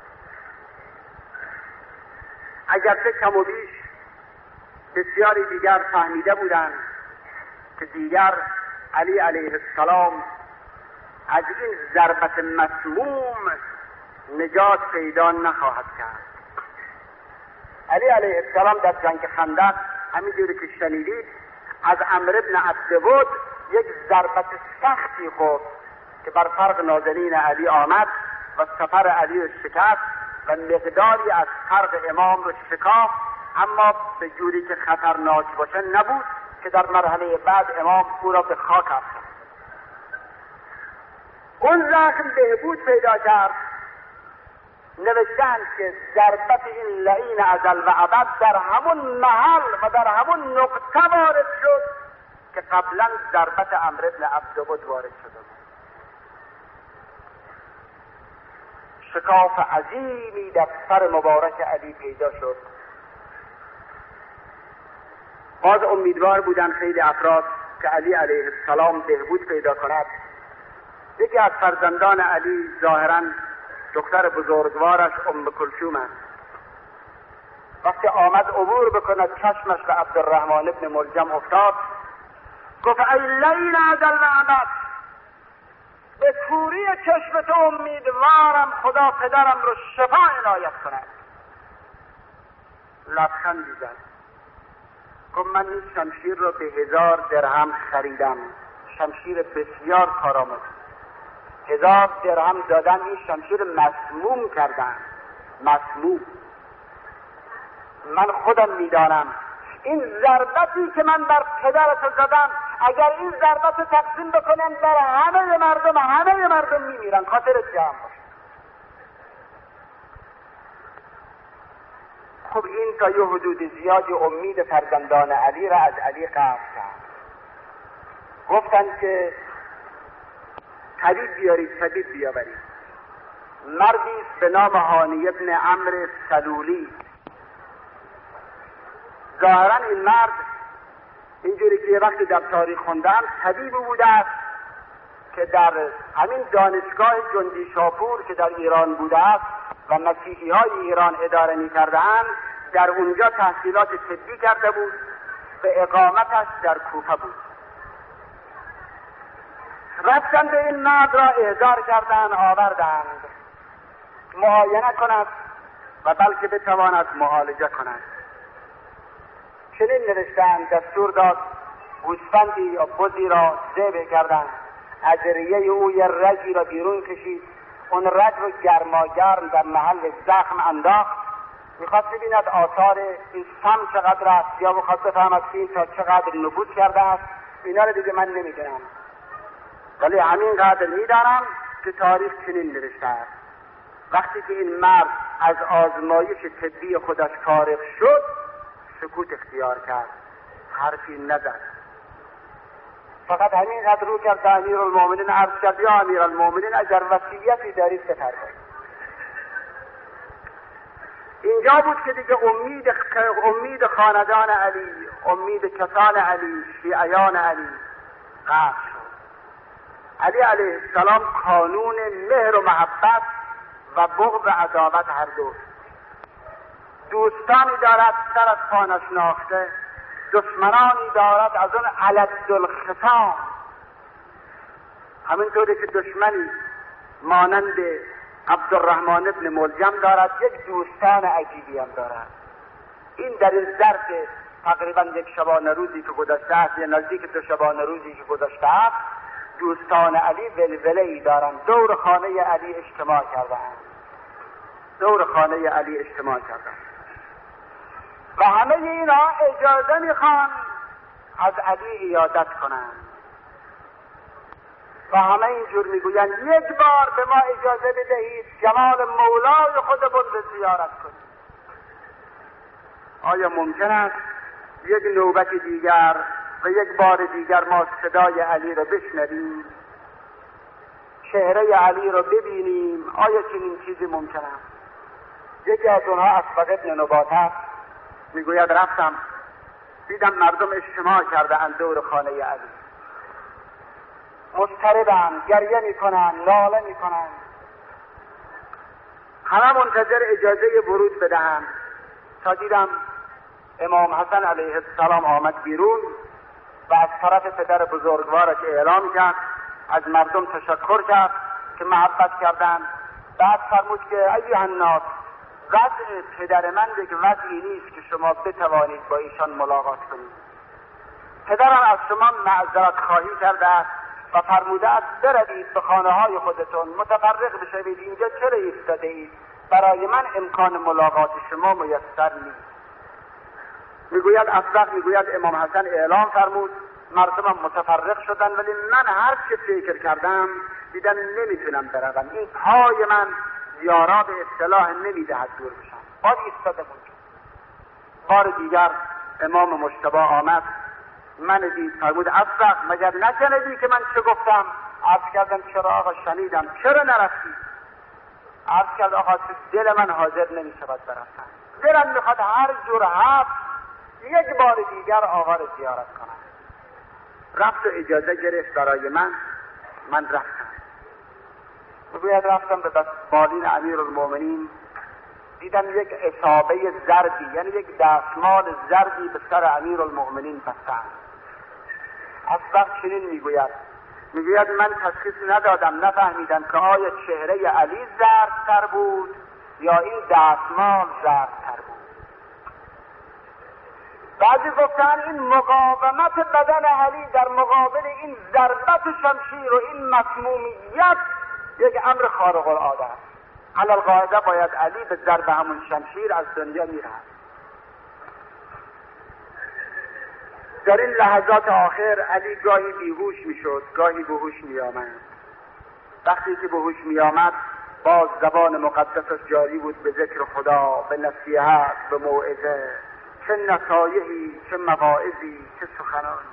اگرچه کم و بیش بسیاری دیگر فهمیده بودند که دیگر علی علیه السلام از این ضربت مسموم نجات پیدا نخواهد کرد. علی علیه السلام در جنگ خندق همینجوری که شنیدید از عمرو بن عبدود یک ضربت سختی خورد که بر فرق نازنین علی آمد و سفر علی رو شکست و مقداری از فرق امام رو شکافت، اما به جوری که خطرناک باشه نبود که در مرحله بعد امام او را به خاک افکند. اون زخم بهبود پیدا کرد. نوشتند که ضربت این لعین ازل و ابد در همون محل و در همون نقطه وارد شد که قبلا ضربت عمرو بن عبدود وارد شده بود. شکاف عظیمی در سر مبارک علی پیدا شد. باز امیدوار بودن خیلی افراد که علی علیه السلام بهبود پیدا کند. یکی از فرزندان علی ظاهراً دختر بزرگوارش ام کلثوم است. وقتی آمد عبور بکند چشمش به عبدالرحمن ابن ملجم افتاد، گفت ای لعین ازل و ابد، به کوری چشم تو امیدوارم خدا پدرم رو شفا عنایت کند. لبخندی زد، گفت من این شمشیر رو به هزار درهم خریدم، شمشیر بسیار کارآمد، هزار درهم دادن این شمشیر مسموم کردن. مسموم من خودم میدانم این ضربتی که من بر پدرت زدم، اگر این ضربت تقسیم بکنن بر همه مردم، همه مردم میمیرن. خاطرت جمع باشه. خب این تا یه حدود زیادی امید فرزندان علی را از علی قطع کرد. گفتن که طبیب بیارید، طبیب بیاورید. مردی به نام هانی ابن عمرو سلولی. ظاهرا این مرد اینجوری که یه وقتی در تاریخ خوندم طبیب بوده است که در همین دانشگاه جندی شاپور که در ایران بوده است و مسیحی های ایران اداره می کردند، در اونجا تحصیلات طبی کرده بود. به اقامتش در کوفه بود. رفتن به این مرد را احضار کردند، آوردند معاینه کند و بلکه بتواند معالجه کند. چنین نوشتند، دستور داد گوسفندی یا بزی را ذبح کردند، از ریه او یه رگی را بیرون کشید، اون رگ رو گرماگرم در محل زخم انداخت. میخواد ببیند آثار این سم چقدر است، یا میخواد بفهمد که این تا چقدر نفوذ کرده است. اینا رو دیگه من نمیدونم، ولی همین قدر میدانم که تاریخ چنین نوشته است. وقتی که این مرد از آزمایش طبی خودش فارغ شد، سکوت اختیار کرد، حرفی نزد، فقط همین قدر رو کرد. امیرالمومنین عرض کرد یا امیرالمومنین اگر وصیتی دارید بفرمایید. اینجا بود که دیگه امید امید خاندان علی، امید کسان علی، شیعیان علی قطع شد. علی علیه السلام قانون مهر و محبت و بغض و عداوت هر دو. دوستانی دارد سر از پا نشناخته، دشمنانی دارد از اون علد الخصام. همینطوری که دشمنی مانند عبدالرحمن ابن ملجم دارد، یک دوستان عجیبی هم دارد. این در این ظرف تقریبا یک شبانه روزی که گذشته است، یا نزدیک دو شبانه روزی که گذشته است، دوستان علی ولوله‌ای دارند، دور خانه علی اجتماع کردند. دور خانه علی اجتماع کردند و همه اینا اجازه میخوان از علی عیادت کنند و همه اینجور میگویند یک بار به ما اجازه بدهید جمال مولای خودمون به زیارت کنیم. آیا ممکن است یک نوبت دیگر و یک بار دیگر ما صدای علی را بشنویم، چهره علی را ببینیم؟ آیا چنین چیزی ممکن است؟ یکی از اونها اسبق ابن نباته میگوید رفتم دیدم مردم اجتماع کرده اند دور خانه علی، مضطربند، گریه میکنند، ناله میکنند. همه منتظر اجازه ورود بدهم تا دیدم امام حسن علیه السلام آمد بیرون و از طرف پدر بزرگوارش اعلام کرد، از مردم تشکر کرد که محبت کردند. بعد فرمود که ایها الناس، وضع پدر من یک وضعی نیست که شما بتوانید با ایشان ملاقات کنید. پدرم از شما معذرت خواهی کرده است و فرموده است بروید به خانه های خودتون متفرق بشوید، اینجا چرا ایستاده اید؟ برای من امکان ملاقات شما میسر نیست. میگوید اصدق میگوید امام حسن اعلام فرمود مردمم متفرق شدن، ولی من هر چه فکر کردم دیدم نمیتونم بروم، این پای من یارا به اصطلاح نمیدهد دور بشم، باید ایستاده بود. بار دیگر امام مجتبی آمد، من دید، فرمود اصدق مگر نشنیدی که من چه گفتم؟ عرض کردم چرا آقا شنیدم، چرا نرفتی؟ عرض کرد آقا دل من حاضر نمیشود برفتن، دلم میخواد هر جور هست یک بار دیگر آقا رو زیارت کنم. رفت و اجازه گرفت برای من، من رفتم. بگوید رفتم به بالین امیرالمومنین، دیدم یک اصابه زردی، یعنی یک دستمال زردی به سر امیرالمومنین بستند. اصلا چنین میگوید میگوید من تشخیص ندادم، نفهمیدم که آیا چهره علی زردتر بود یا این دستمال زردتر بود. بعضی گفتن این مقاومت بدن علی در مقابل این ضربت شمشیر و این مسمومیت یک امر خارق العاده است. علی القاعده باید علی به ضرب همون شمشیر از دنیا میرهد. در این لحظات آخر علی گاهی بیهوش میشد، گاهی بهوش میآمد. وقتی که بهوش میآمد باز زبان مقدسش جاری بود به ذکر خدا، به نصیحت، به موعظه. چه نصایحی، چه مواعظی، چه سخنانی.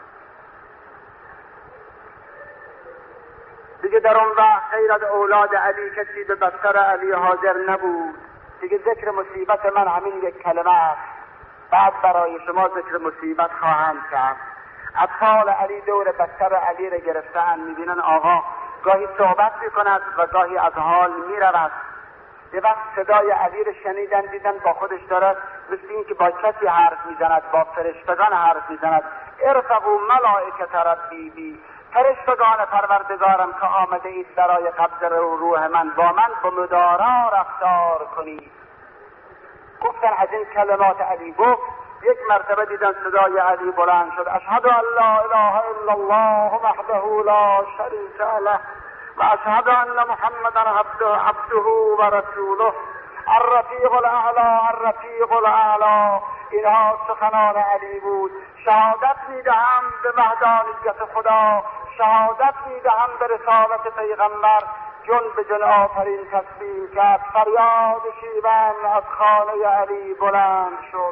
دیگه در اون وقت غیر از اولاد علی کسی به بستر علی حاضر نبود. دیگه ذکر مصیبت من همین یک کلمه است، بعد برای شما ذکر مصیبت خواهم کرد. اطفال علی دور بستر علی را گرفتن، میبینن آقا گاهی صحبت میکند و گاهی از حال میرود. یه وقت صدای علی را شنیدن، دیدن با خودش دارد مثل این که با کسی حرف میزند، با فرشتگان حرف میزند. ارفقوا ملائکه ربی بی، فرشتگان پروردگارم که آمده اید برای قبض روح من، با من به مدارا رفتار کنید. گفتن از این کلمات علی گفت. یک مرتبه دیدن صدای علی بلند شد، اشهد ان لا اله الا الله وحده لا شریک له و اشهد ان محمدا عبده عبده و رسوله الرفیق الاعلی الرفیق الاعلی. اینها سخنان علی بود. شهادت میدهم به وحدانیت خدا، شهادت میدهم به رسالت پیغمبر. جن به جن آفرین تسلیم کرد، فریاد شیون از خانه علی بلند شد.